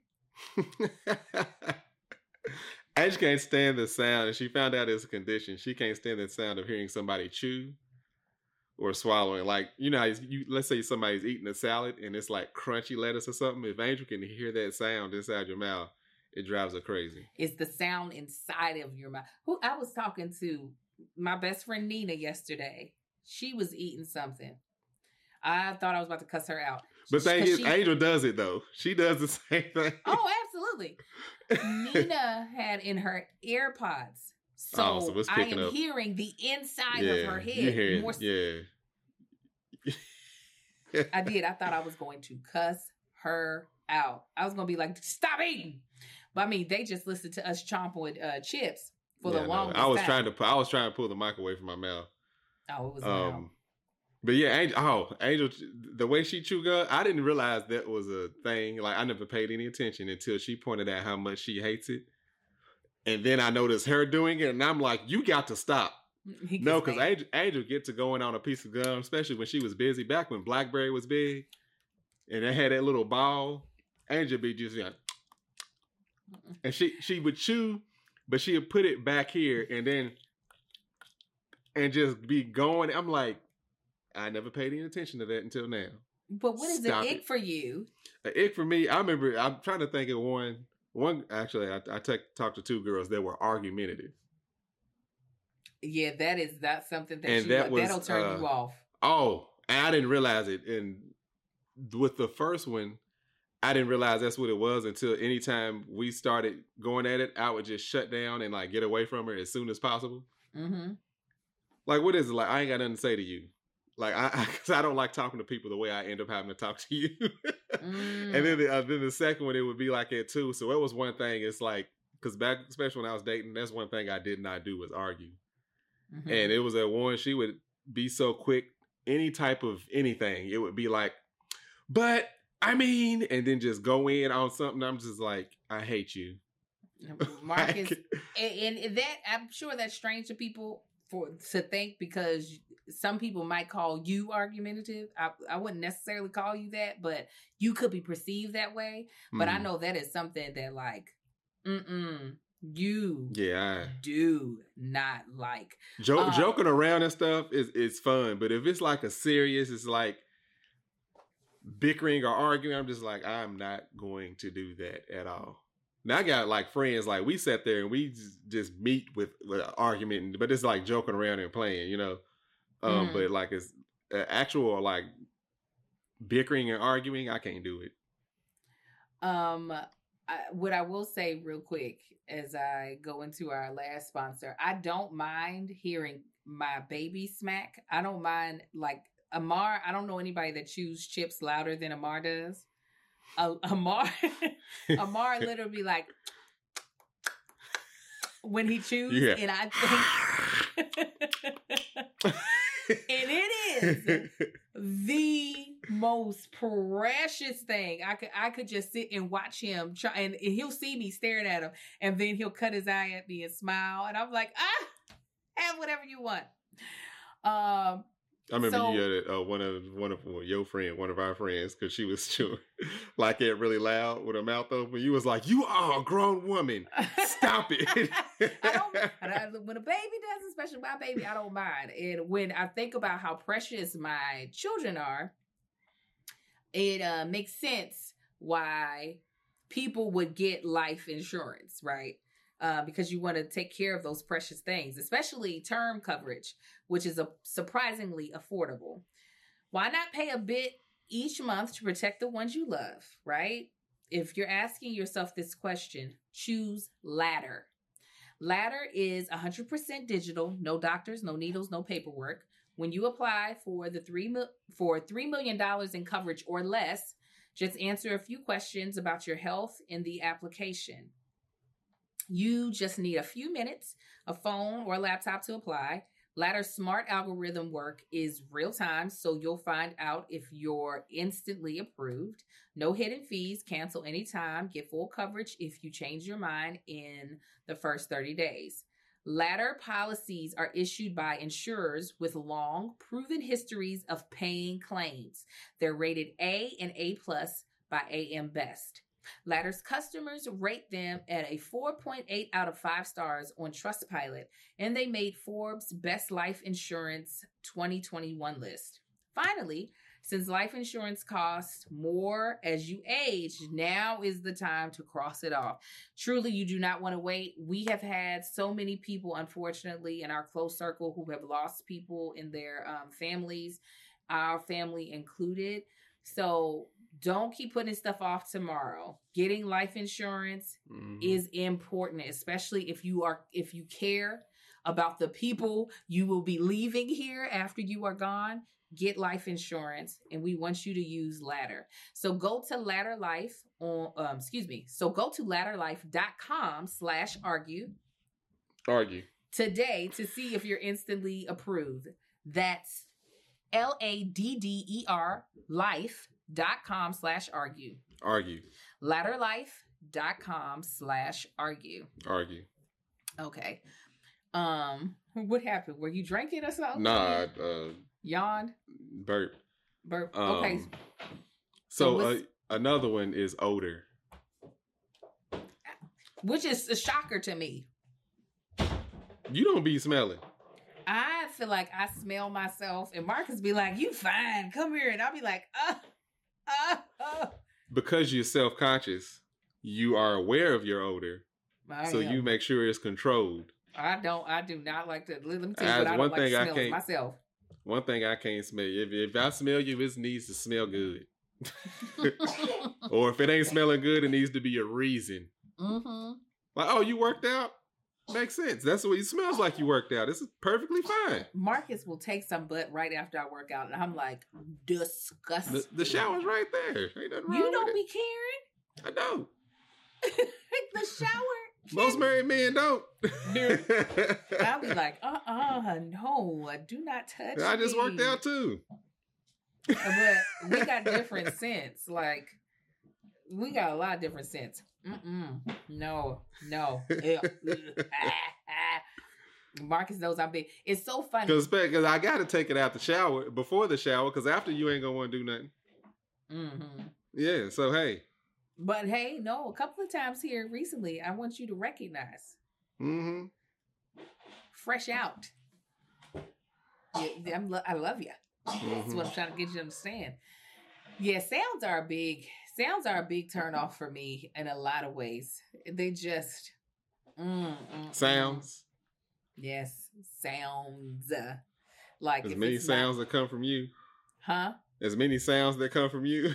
I just can't stand the sound. And she found out it's a condition. She can't stand the sound of hearing somebody chew or swallowing. Like, you know, you, let's say somebody's eating a salad and it's like crunchy lettuce or something. If Angel can hear that sound inside your mouth, it drives her crazy. It's the sound inside of your mouth. Who I was talking to my best friend Nina yesterday. She was eating something. I thought I was about to cuss her out. But thing is, she, Angel does it though. She does the same thing. Oh, absolutely. Nina had in her AirPods. So, oh, so I am up. hearing the inside yeah, of her head. You hear, more yeah. I did. I thought I was going to cuss her out. I was going to be like, stop eating. But I mean, they just listened to us chomp with uh, chips for yeah, the longest no, I was time. trying to. I was trying to pull the mic away from my mouth. Oh, it was um, loud. But yeah, Angel. Oh, Angel. The way she chewed gum, I didn't realize that was a thing. Like I never paid any attention until she pointed out how much she hates it, and then I noticed her doing it, and I'm like, "You got to stop." No, because Angel, Angel get to going on a piece of gum, especially when she was busy back when BlackBerry was big, and they had that little ball. Angel be just like. And she she would chew, but she would put it back here and then and just be going. I'm like, I never paid any attention to that until now. But what is Stop an ick it. for you? An ick for me, I remember, I'm trying to think of one. One actually, I, I t- talked to two girls that were argumentative. Yeah, that is not something that and you, that was, that'll turn uh, you off. Oh, and I didn't realize it. And with the first one, I didn't realize that's what it was until anytime we started going at it, I would just shut down and like get away from her as soon as possible. Mm-hmm. Like, what is it? Like, I ain't got nothing to say to you. Like, I, I, cause I don't like talking to people the way I end up having to talk to you. mm. And then the, uh, then the second one, it would be like that too. So it was one thing. It's like, cause back, especially when I was dating, that's one thing I did not do was argue. Mm-hmm. And it was that one, she would be so quick, any type of anything. It would be like, but I mean, and then just go in on something. I'm just like, I hate you. Marcus, and, and that, I'm sure that's strange to people for to think because some people might call you argumentative. I, I wouldn't necessarily call you that, but you could be perceived that way. But mm. I know that is something that like, mm-mm, you yeah, do not like. Jo- um, joking around and stuff is, is fun. But if it's like a serious, it's like, bickering or arguing, I'm just like, I'm not going to do that at all. Now I got like friends, like we sat there and we just, just meet with, with an argument, but it's like joking around and playing, you know. Um, Mm. But like it's uh, actual like bickering and arguing, I can't do it. Um, I, what I will say real quick as I go into our last sponsor, I don't mind hearing my baby smack. I don't mind, like Amar. I don't know anybody that chews chips louder than Amar does. Uh, Amar, Amar literally be like when he chews, Yeah. and I think, and it is the most precious thing. I could I could just sit and watch him try, and he'll see me staring at him, and then he'll cut his eye at me and smile, and I'm like, ah, have whatever you want. Um, I remember So- you had uh, one of one of well, your friend, one of our friends, because she was chewing like it really loud with her mouth open. You was like, "You are a grown woman. Stop it." I don't, I don't- when a baby does, especially my baby, I don't mind. And when I think about how precious my children are, it uh, makes sense why people would get life insurance, right? Uh, because you want to take care of those precious things, especially term coverage, which is a, surprisingly affordable. Why not pay a bit each month to protect the ones you love, right? If you're asking yourself this question, choose Ladder. Ladder is one hundred percent digital, no doctors, no needles, no paperwork. When you apply for the three mil- for three million dollars in coverage or less, just answer a few questions about your health in the application. You just need a few minutes, a phone or a laptop to apply. Ladder's smart algorithm work is real time, so you'll find out if you're instantly approved. No hidden fees, cancel anytime, get full coverage if you change your mind in the first thirty days. Ladder policies are issued by insurers with long, proven histories of paying claims. They're rated A and A plus by A M Best. Ladder's customers rate them at a four point eight out of five stars on Trustpilot, and they made Forbes' Best Life Insurance twenty twenty-one list. Finally, since life insurance costs more as you age, now is the time to cross it off. Truly, you do not want to wait. We have had so many people, unfortunately, in our close circle who have lost people in their um, families, our family included. So don't keep putting stuff off tomorrow. Getting life insurance Mhm. is important, especially if you are if you care about the people you will be leaving here after you are gone. Get life insurance, and we want you to use Ladder. So go to Ladder Life on um, excuse me. So go to ladderlife.com slash argue Argue. today to see if you're instantly approved. That's L A D D E R life.com slash argue. Argue. Ladderlife.com slash argue. Argue. Okay. Um, what happened? Were you drinking or something? Nah, uh, Yawned? burp. Burp. Um, Okay. So, So uh, what's- another one is odor. Which is a shocker to me. You don't be smelling. I feel like I smell myself, and Marcus be like, "You fine, come here," and I'll be like, "Uh, uh, uh." Because you're self-conscious, you are aware of your odor, I so am. you make sure it's controlled. I don't. I do not like to. Let me tell you As what I don't one like thing to I smell is can't- myself. One thing I can't smell, if, if I smell you, it needs to smell good. Or if it ain't smelling good, it needs to be a reason. Mm-hmm. Like, oh, you worked out? Makes sense. That's what it smells like, you worked out. This is perfectly fine. Marcus will take some butt right after I work out, and I'm like, disgusting. The, the shower's right there. Ain't nothing wrong You with don't it. be caring. I don't. The shower. Most married men don't. I'll be like, uh uh no, do not touch I just me. worked out too. But we got different scents. Like, we got a lot of different scents. Mm-mm. No, no. Ew. Ah, ah. Marcus knows I'm big. It's so funny. Because because I got to take it out the shower, before the shower, because after you ain't going to want to do nothing. Mm-hmm. Yeah, so hey. But hey, no, a couple of times here recently, I want you to recognize Mm-hmm. fresh out. Yeah, I'm, lo- I love you. That's Mhm. what I'm trying to get you to understand. Yeah, sounds are a big sounds are a big turn off for me in a lot of ways. They just mm, mm, mm. Sounds. Yes, sounds. Like As if many it's sounds not, that come from you. huh? As many sounds that come from you.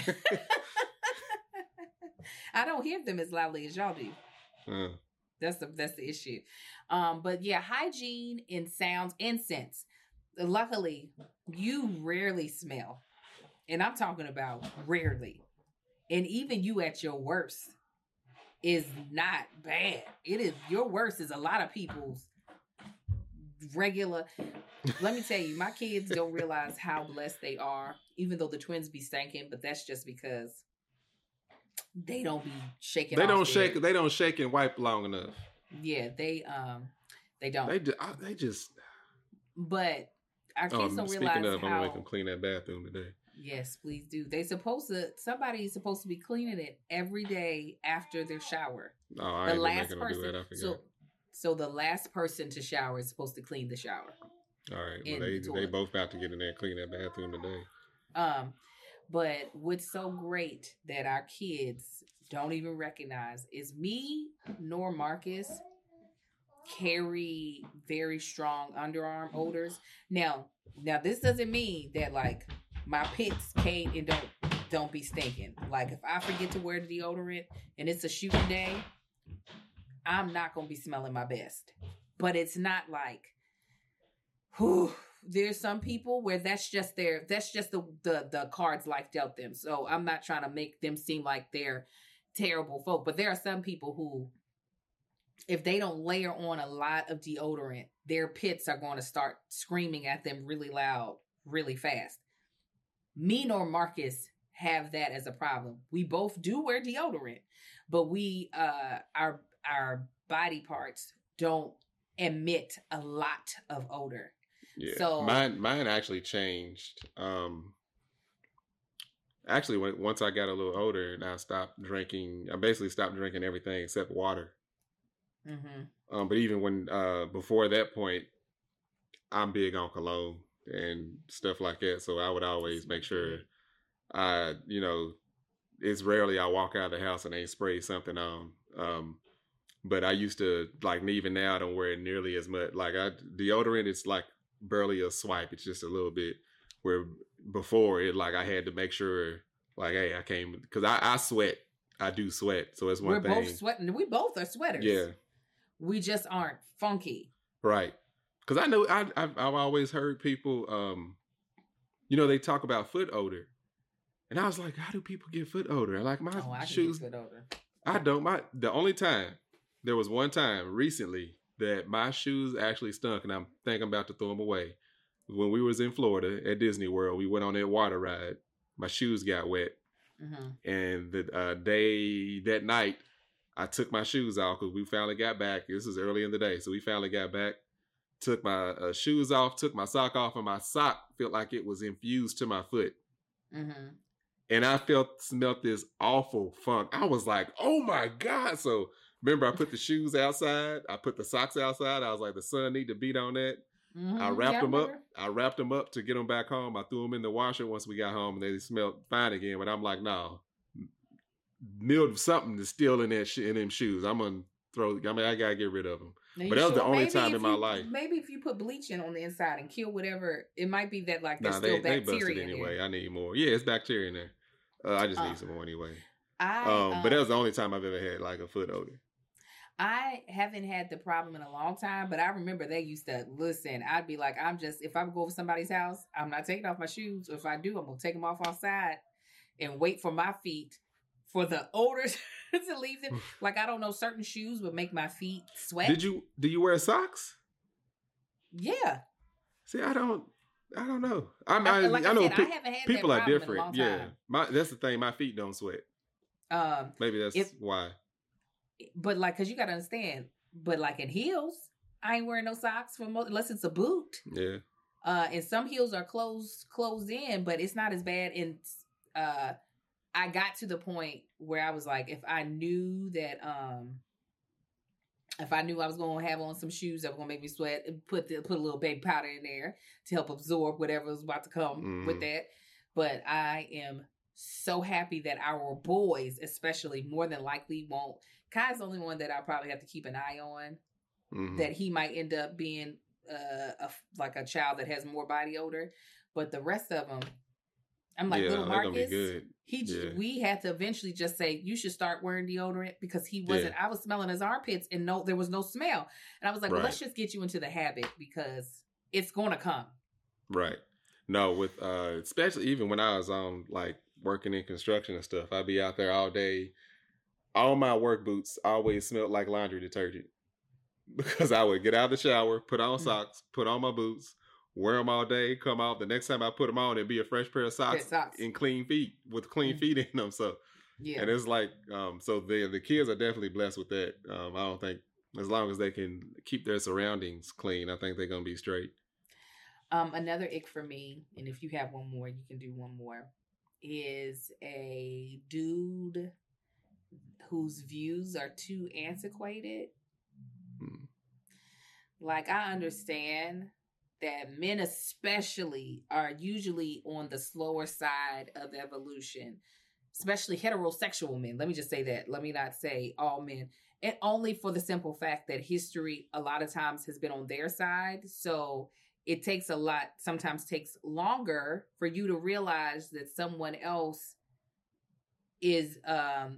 I don't hear them as loudly as y'all do. Uh, That's the that's the issue. Um, but yeah, hygiene in sounds and scents. Luckily, you rarely smell. And I'm talking about rarely. And even you at your worst is not bad. It is your worst is a lot of people's regular. Let me tell you, my kids don't realize how blessed they are, even though the twins be stinking, but that's just because they don't be shaking. they off don't their- shake. They don't shake and wipe long enough. Yeah, they um they don't. They ju- I- they just. But our kids Um, don't speaking realize of, I'm gonna how. make them clean that bathroom today. Yes, please do. They supposed to. Somebody is supposed to be cleaning it every day after their shower. Oh, I The ain't been last making them do person. that. I forgot. So, so the last person to shower is supposed to clean the shower. All right, in well, they the they toilet. both about to get in there and clean that bathroom today. Um, but what's so great that our kids don't even recognize is me nor Marcus carry very strong underarm odors. Now, now this doesn't mean that like my pits can't and don't don't be stinking. Like if I forget to wear the deodorant and it's a shooting day, I'm not gonna be smelling my best. But it's not like, whew, there's some people where that's just their that's just the, the the cards life dealt them. So I'm not trying to make them seem like they're terrible folk, but there are some people who, if they don't layer on a lot of deodorant, their pits are going to start screaming at them really loud, really fast. Me nor Marcus have that as a problem. We both do wear deodorant, but we uh our our body parts don't emit a lot of odor. Yeah, So- mine mine actually changed. Um, actually, when, once I got a little older and I stopped drinking, I basically stopped drinking everything except water. Mm-hmm. Um, but even when uh before that point, I'm big on cologne and stuff like that. So I would always make sure I, you know, it's rarely I walk out of the house and ain't spray something on. Um, but I used to, like, even now I don't wear it nearly as much. Like I deodorant, it's like barely a swipe. It's just a little bit. Where before it, like I had to make sure, like, hey, I came because I, I sweat. I do sweat, so it's one We're thing. both sweating. We both are sweaters. Yeah. We just aren't funky. Right. Because I know I, I've, I've always heard people, um, you know, they talk about foot odor. And I was like, how do people get foot odor? Like my Oh, I can shoes, get foot odor. I don't. My The only time, there was one time recently that my shoes actually stunk and I'm thinking about to throw them away. When we was in Florida at Disney World, we went on that water ride. My shoes got wet. Mm-hmm. And the uh, day, that night, I took my shoes off because we finally got back. This was early in the day. So we finally got back, took my uh, shoes off, took my sock off, and my sock felt like it was infused to my foot. Mm-hmm. And I felt, smelt this awful funk. I was like, oh my God. So remember, I put the shoes outside. I put the socks outside. I was like, the sun need to beat on that. Mm-hmm. I wrapped Yeah, them up. remember. I wrapped them up to get them back home. I threw them in the washer once we got home and they smelled fine again. But I'm like, no, milled something is still in that sh- in them shoes. I'm gonna throw. I mean, I gotta get rid of them. Now, But you that was the only Maybe time if in my you- life. Maybe if you put bleaching on the inside and kill whatever, it might be that like there's Nah, still they they busted bacteria in anyway. there. I need more. Yeah, it's bacteria in there. Uh, I just Uh, need some more anyway. I, Um, but that um, was the only time I've ever had like a foot odor. I haven't had the problem in a long time, but I remember they used to listen. I'd be like, I'm just, if I go over somebody's house, I'm not taking off my shoes. Or if I do, I'm going to take them off outside and wait for my feet for the odors to leave them. Like, I don't know, certain shoes would make my feet sweat. Did you do you wear socks? Yeah. See, I don't. I don't know. I'm, I, I, like I, I know said, pe- I haven't had people that are problem in a different. long Yeah, time. my that's the thing. My feet don't sweat. Um, Maybe that's If- why. but like, cause you got to understand, but like in heels, I ain't wearing no socks for most, unless it's a boot. Yeah. Uh, and some heels are closed closed in, but it's not as bad. And uh, I got to the point where I was like, if I knew that, um, if I knew I was going to have on some shoes that were going to make me sweat, put the, put a little baby powder in there to help absorb whatever was about to come Mhm. with that. But I am so happy that our boys, especially, more than likely won't. Kai's the only one that I probably have to keep an eye on. Mm-hmm. That he might end up being uh, a, like a child that has more body odor. But the rest of them, I'm like, yeah, little Marcus, good. he yeah. we had to eventually just say, you should start wearing deodorant because he wasn't, yeah. I was smelling his armpits and no, there was no smell. And I was like, right. well, let's just get you into the habit because it's going to come. Right. No, with, uh, especially even when I was um like working in construction and stuff, I'd be out there all day. All my work boots always smelled like laundry detergent because I would get out of the shower, put on mm-hmm. socks, put on my boots, wear them all day, come out. The next time I put them on, it'd be a fresh pair of socks, socks. and clean feet with clean mm-hmm. feet in them. So, yeah. And it's like, um, so the the kids are definitely blessed with that. Um, I don't think as long as they can keep their surroundings clean, I think they're gonna be straight. Um, another ick for me, and if you have one more, you can do one more, is a dude whose views are too antiquated. Hmm. Like, I understand that men especially are usually on the slower side of evolution, especially heterosexual men. Let me just say that. Let me not say all men. And only for the simple fact that history a lot of times has been on their side. So it takes a lot, sometimes takes longer for you to realize that someone else is um,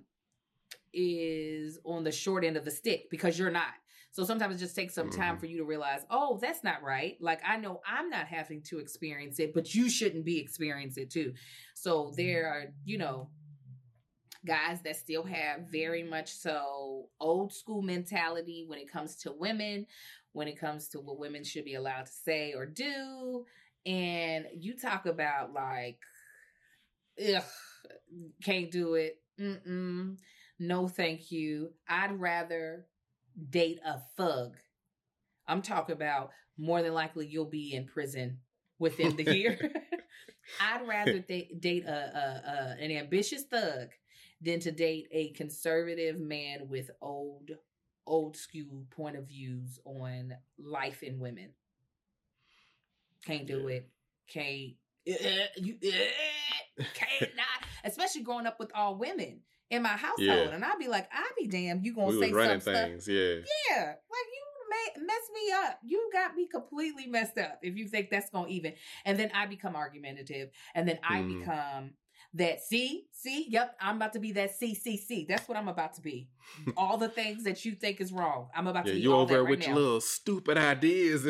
is on the short end of the stick because you're not. So sometimes it just takes some time mm-hmm. for you to realize, oh, that's not right. Like, I know I'm not having to experience it, but you shouldn't be experiencing it too. So there are, you know, guys that still have very much so old school mentality when it comes to women, when it comes to what women should be allowed to say or do. And you talk about like, ugh, can't do it. Mm-mm. No, thank you. I'd rather date a thug. I'm talking about more than likely you'll be in prison within the year. I'd rather th- date a, a, a an ambitious thug than to date a conservative man with old old school point of views on life and women. Can't do yeah. it. Can't. Uh, you uh, can't not. Especially growing up with all women in my household, yeah. and I'd be like, I'd be damned, you gonna we say was running some things, stuff. yeah, yeah, like you may mess me up. You got me completely messed up if you think that's gonna even. And then I become argumentative, and then I mm. become that C, C. Yep, I'm about to be that C, C, C. That's what I'm about to be. All the things that you think is wrong, I'm about yeah, to be. You all over that right with now. your little stupid ideas.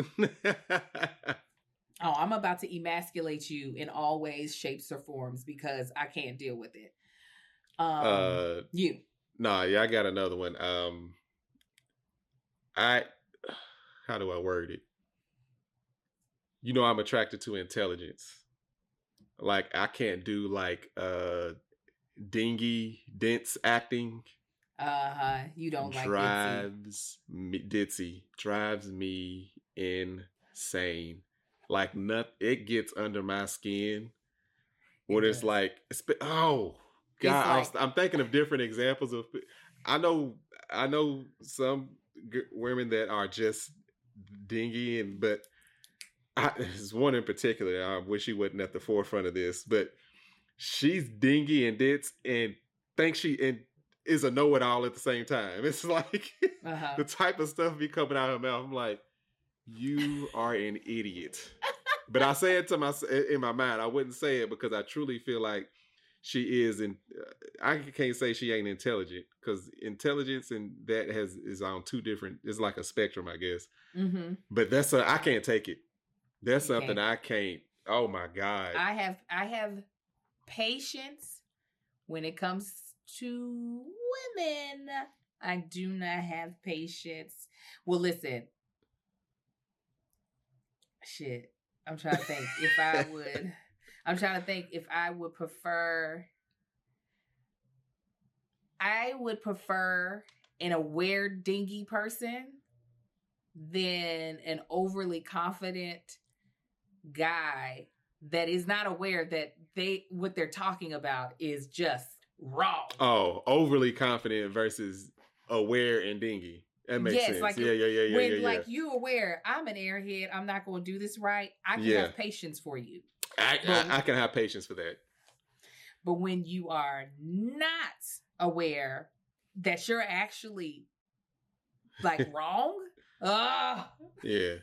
Oh, I'm about to emasculate you in all ways, shapes, or forms because I can't deal with it. Um, uh, you. Nah, yeah, I got another one. Um, I, how do I word it? You know, I'm attracted to intelligence. Like, I can't do like uh, dingy, dense acting. Uh huh. You don't drives like drives me ditzy drives me insane. Like, not it gets under my skin. When it it's like, oh God, like, I'm, I'm thinking of different examples of. I know, I know some g- women that are just dingy, and but I, there's one in particular. I wish she wasn't at the forefront of this, but she's dingy and ditz, and thinks she and is a know-it-all at the same time. It's like uh-huh. the type of stuff be coming out of her mouth. I'm like, you are an idiot. But I say it to my in my mind. I wouldn't say it because I truly feel like she is. In uh, I can't say she ain't intelligent because intelligence and that has is on two different. It's like a spectrum, I guess. Mm-hmm. But that's a, I can't take it. That's you something can't. I can't. Oh my God. I have I have patience when it comes to women. I do not have patience. Well, listen. Shit. I'm trying to think if I would. I'm trying to think if I would prefer. I would prefer an aware, dingy person than an overly confident guy that is not aware that they what they're talking about is just wrong. Oh, overly confident versus aware and dingy. That makes yes, sense. Like, yeah, yeah, yeah, yeah. When yeah, yeah. like you aware, I'm an airhead. I'm not going to do this right. I can yeah. have patience for you. I, But- I, I can have patience for that. But when you are not aware that you're actually like wrong, oh, Yeah.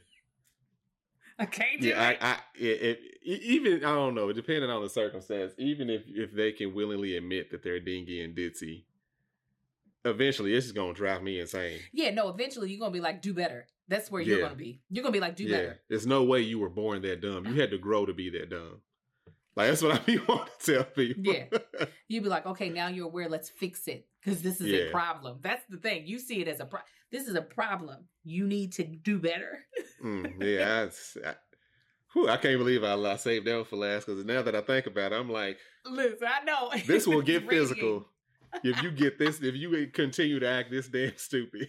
I can't do Yeah, it. I, I it, it, e- even I don't know, depending on the circumstance, even if if they can willingly admit that they're dingy and ditzy, eventually it's just gonna drive me insane. Yeah, no, eventually you're gonna be like, do better. That's where you're Yeah. gonna be. You're gonna be like, do yeah, better. there's no way you were born that dumb. You had to grow to be that dumb. Like that's what I be wanting to tell people. Yeah. You'd be like, okay, now you're aware. Let's fix it because this is Yeah. a problem. That's the thing. You see it as a pro- this is a problem. You need to do better. Mm, yeah, I, I, whew, I can't believe I, I saved that one for last because now that I think about it, I'm like, Listen, I know this will get It's radiating. physical if you get this. If you continue to act this damn stupid.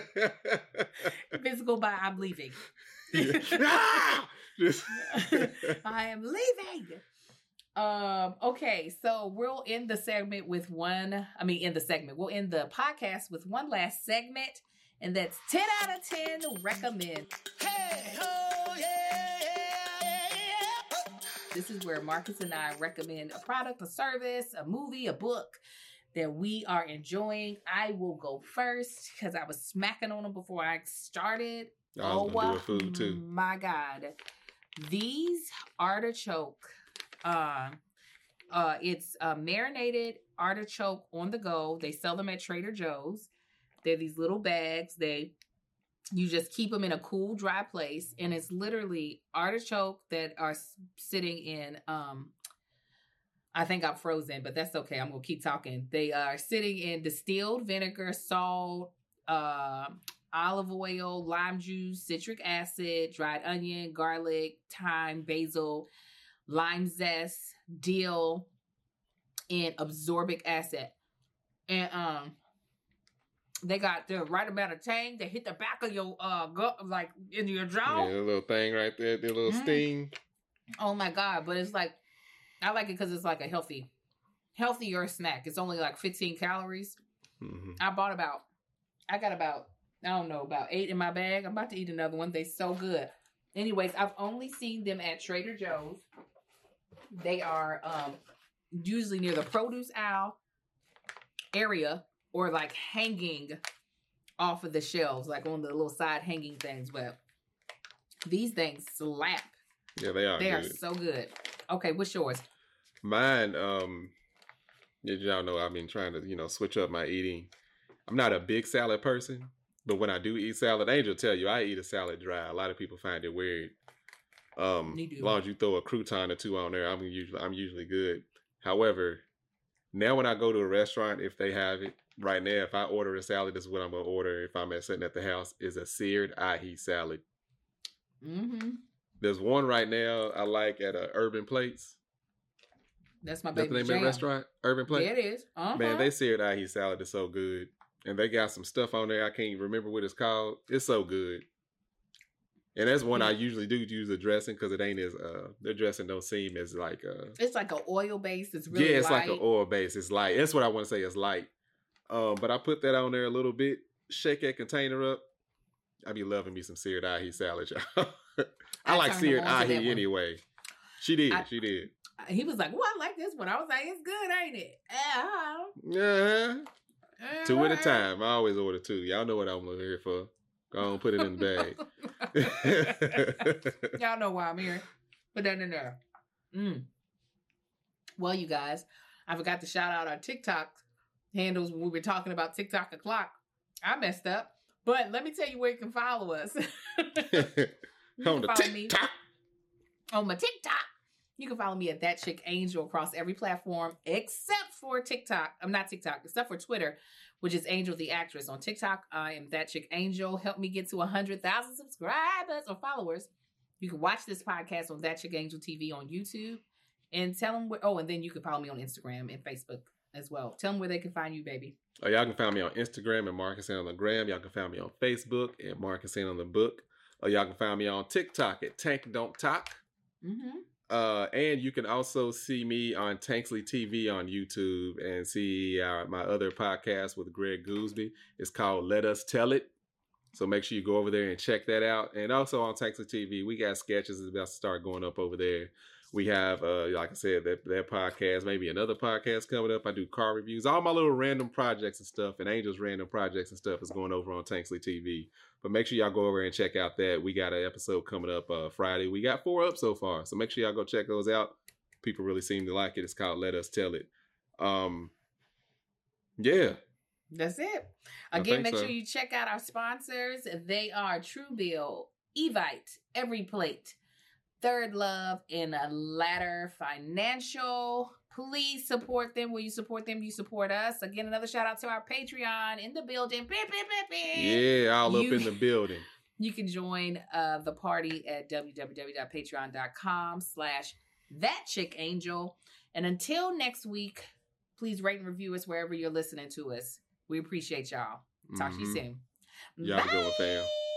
Physical by I'm leaving. Yeah. Ah! Just- I am leaving. Um, okay, so we'll end the segment with one. I mean, in the segment, we'll end the podcast with one last segment, and that's ten out of ten recommend. Hey, ho, yeah, yeah, yeah. This is where Marcus and I recommend a product, a service, a movie, a book that we are enjoying. I will go first because I was smacking on them before I started. I was gonna do a food too. My God. These artichoke, uh, uh, it's a marinated artichoke on the go. They sell them at Trader Joe's. They're these little bags. They, you just keep them in a cool, dry place. And it's literally artichoke that are s- sitting in, um, I think I'm frozen, but that's okay. I'm going to keep talking. They are sitting in distilled vinegar, salt, uh, olive oil, lime juice, citric acid, dried onion, garlic, thyme, basil, lime zest, dill, and absorbic acid. And um, they got the right amount of tang. They hit the back of your uh gut, like into your jaw. Yeah, the little thing right there, the little Mhm. sting. Oh my God. But it's like, I like it because it's like a healthy, healthier snack. It's only like fifteen calories. hmm I bought about, I got about, I don't know, about eight in my bag. I'm about to eat another one. They so good. Anyways, I've only seen them at Trader Joe's. They are um usually near the produce aisle area or like hanging off of the shelves, like on the little side hanging things. But these things slap. Yeah, they are. They are good. so good. Okay, what's yours? Mine, um, as y'all know, I've been trying to, you know, switch up my eating. I'm not a big salad person, but when I do eat salad, Angel tell you I eat a salad dry. A lot of people find it weird. Um, Me too. as long as you throw a crouton or two on there, I'm usually I'm usually good. However, now when I go to a restaurant, if they have it right now, if I order a salad, this is what I'm gonna order. If I'm at sitting at the house, is a seared ahi salad. Mm-hmm. There's one right now I like at uh, Urban Plates. That's my That's baby the name jam. of the restaurant, Urban Plate. Yeah, it is. Uh-huh. Man, they seared ahi salad is so good, and they got some stuff on there I can't even remember what it's called. It's so good, and that's one I usually do use the dressing because it ain't as uh their dressing don't seem as like uh It's like an oil base. It's really yeah, it's light. like an oil base. It's light. That's what I want to say. It's light. Um, but I put that on there a little bit. Shake that container up. I be loving me some seared ahi salad, y'all. I, I like turned seared him on to that ahi one. anyway. She did. I- she did. He was like, "Well, I like this one." I was like, "It's good, ain't it?" Uh-huh. Yeah. Two at a time. I always order two. Y'all know what I'm here for. Go on, put it in the bag. Y'all know why I'm here. Put that in there. Mm. Well, you guys, I forgot to shout out our TikTok handles when we were talking about TikTok o'clock. I messed up, but let me tell you where you can follow us. You On can the follow me TikTok. on my TikTok. You can follow me at That Chick Angel across every platform except for TikTok. I'm not TikTok, except for Twitter, which is Angel the Actress. On TikTok, I am That Chick Angel. Help me get to one hundred thousand subscribers or followers. You can watch this podcast on That Chick Angel T V on YouTube. And tell them where, oh, and then you can follow me on Instagram and Facebook as well. Tell them where they can find you, baby. Oh, y'all can find me on Instagram at Marcus on the Gram. Y'all can find me on Facebook at Marcus on the Book. Or y'all can find me on TikTok at Tank Don't Talk. Mm-hmm. Uh, and you can also see me on Tanksley T V on YouTube and see uh, my other podcast with Greg Gooseby. It's called Let Us Tell It. So make sure you go over there and check that out. And also on Tanksley T V, we got sketches that's about to start going up over there. We have, uh, like I said, that their podcast, maybe another podcast coming up. I do car reviews, all my little random projects and stuff, and Angel's random projects and stuff is going over on Tanksley T V. But make sure y'all go over and check out that. We got an episode coming up uh, Friday. We got four up so far, so make sure y'all go check those out. People really seem to like it. It's called Let Us Tell It. Um, yeah. That's it. I Again, think make so. sure you check out our sponsors. They are Truebill, Evite, Every Plate, Third Love, and a Ladder Financial. Please support them. When you support them, you support us. Again, another shout out to our Patreon in the building. Beep, beep, beep, beep. Yeah, all You- up in the building. You can join uh, the party at www.patreon.com slash that chick angel. And until next week, please rate and review us wherever you're listening to us. We appreciate y'all. Talk to you Mhm. soon. Y'all have a good one, fam. Bye.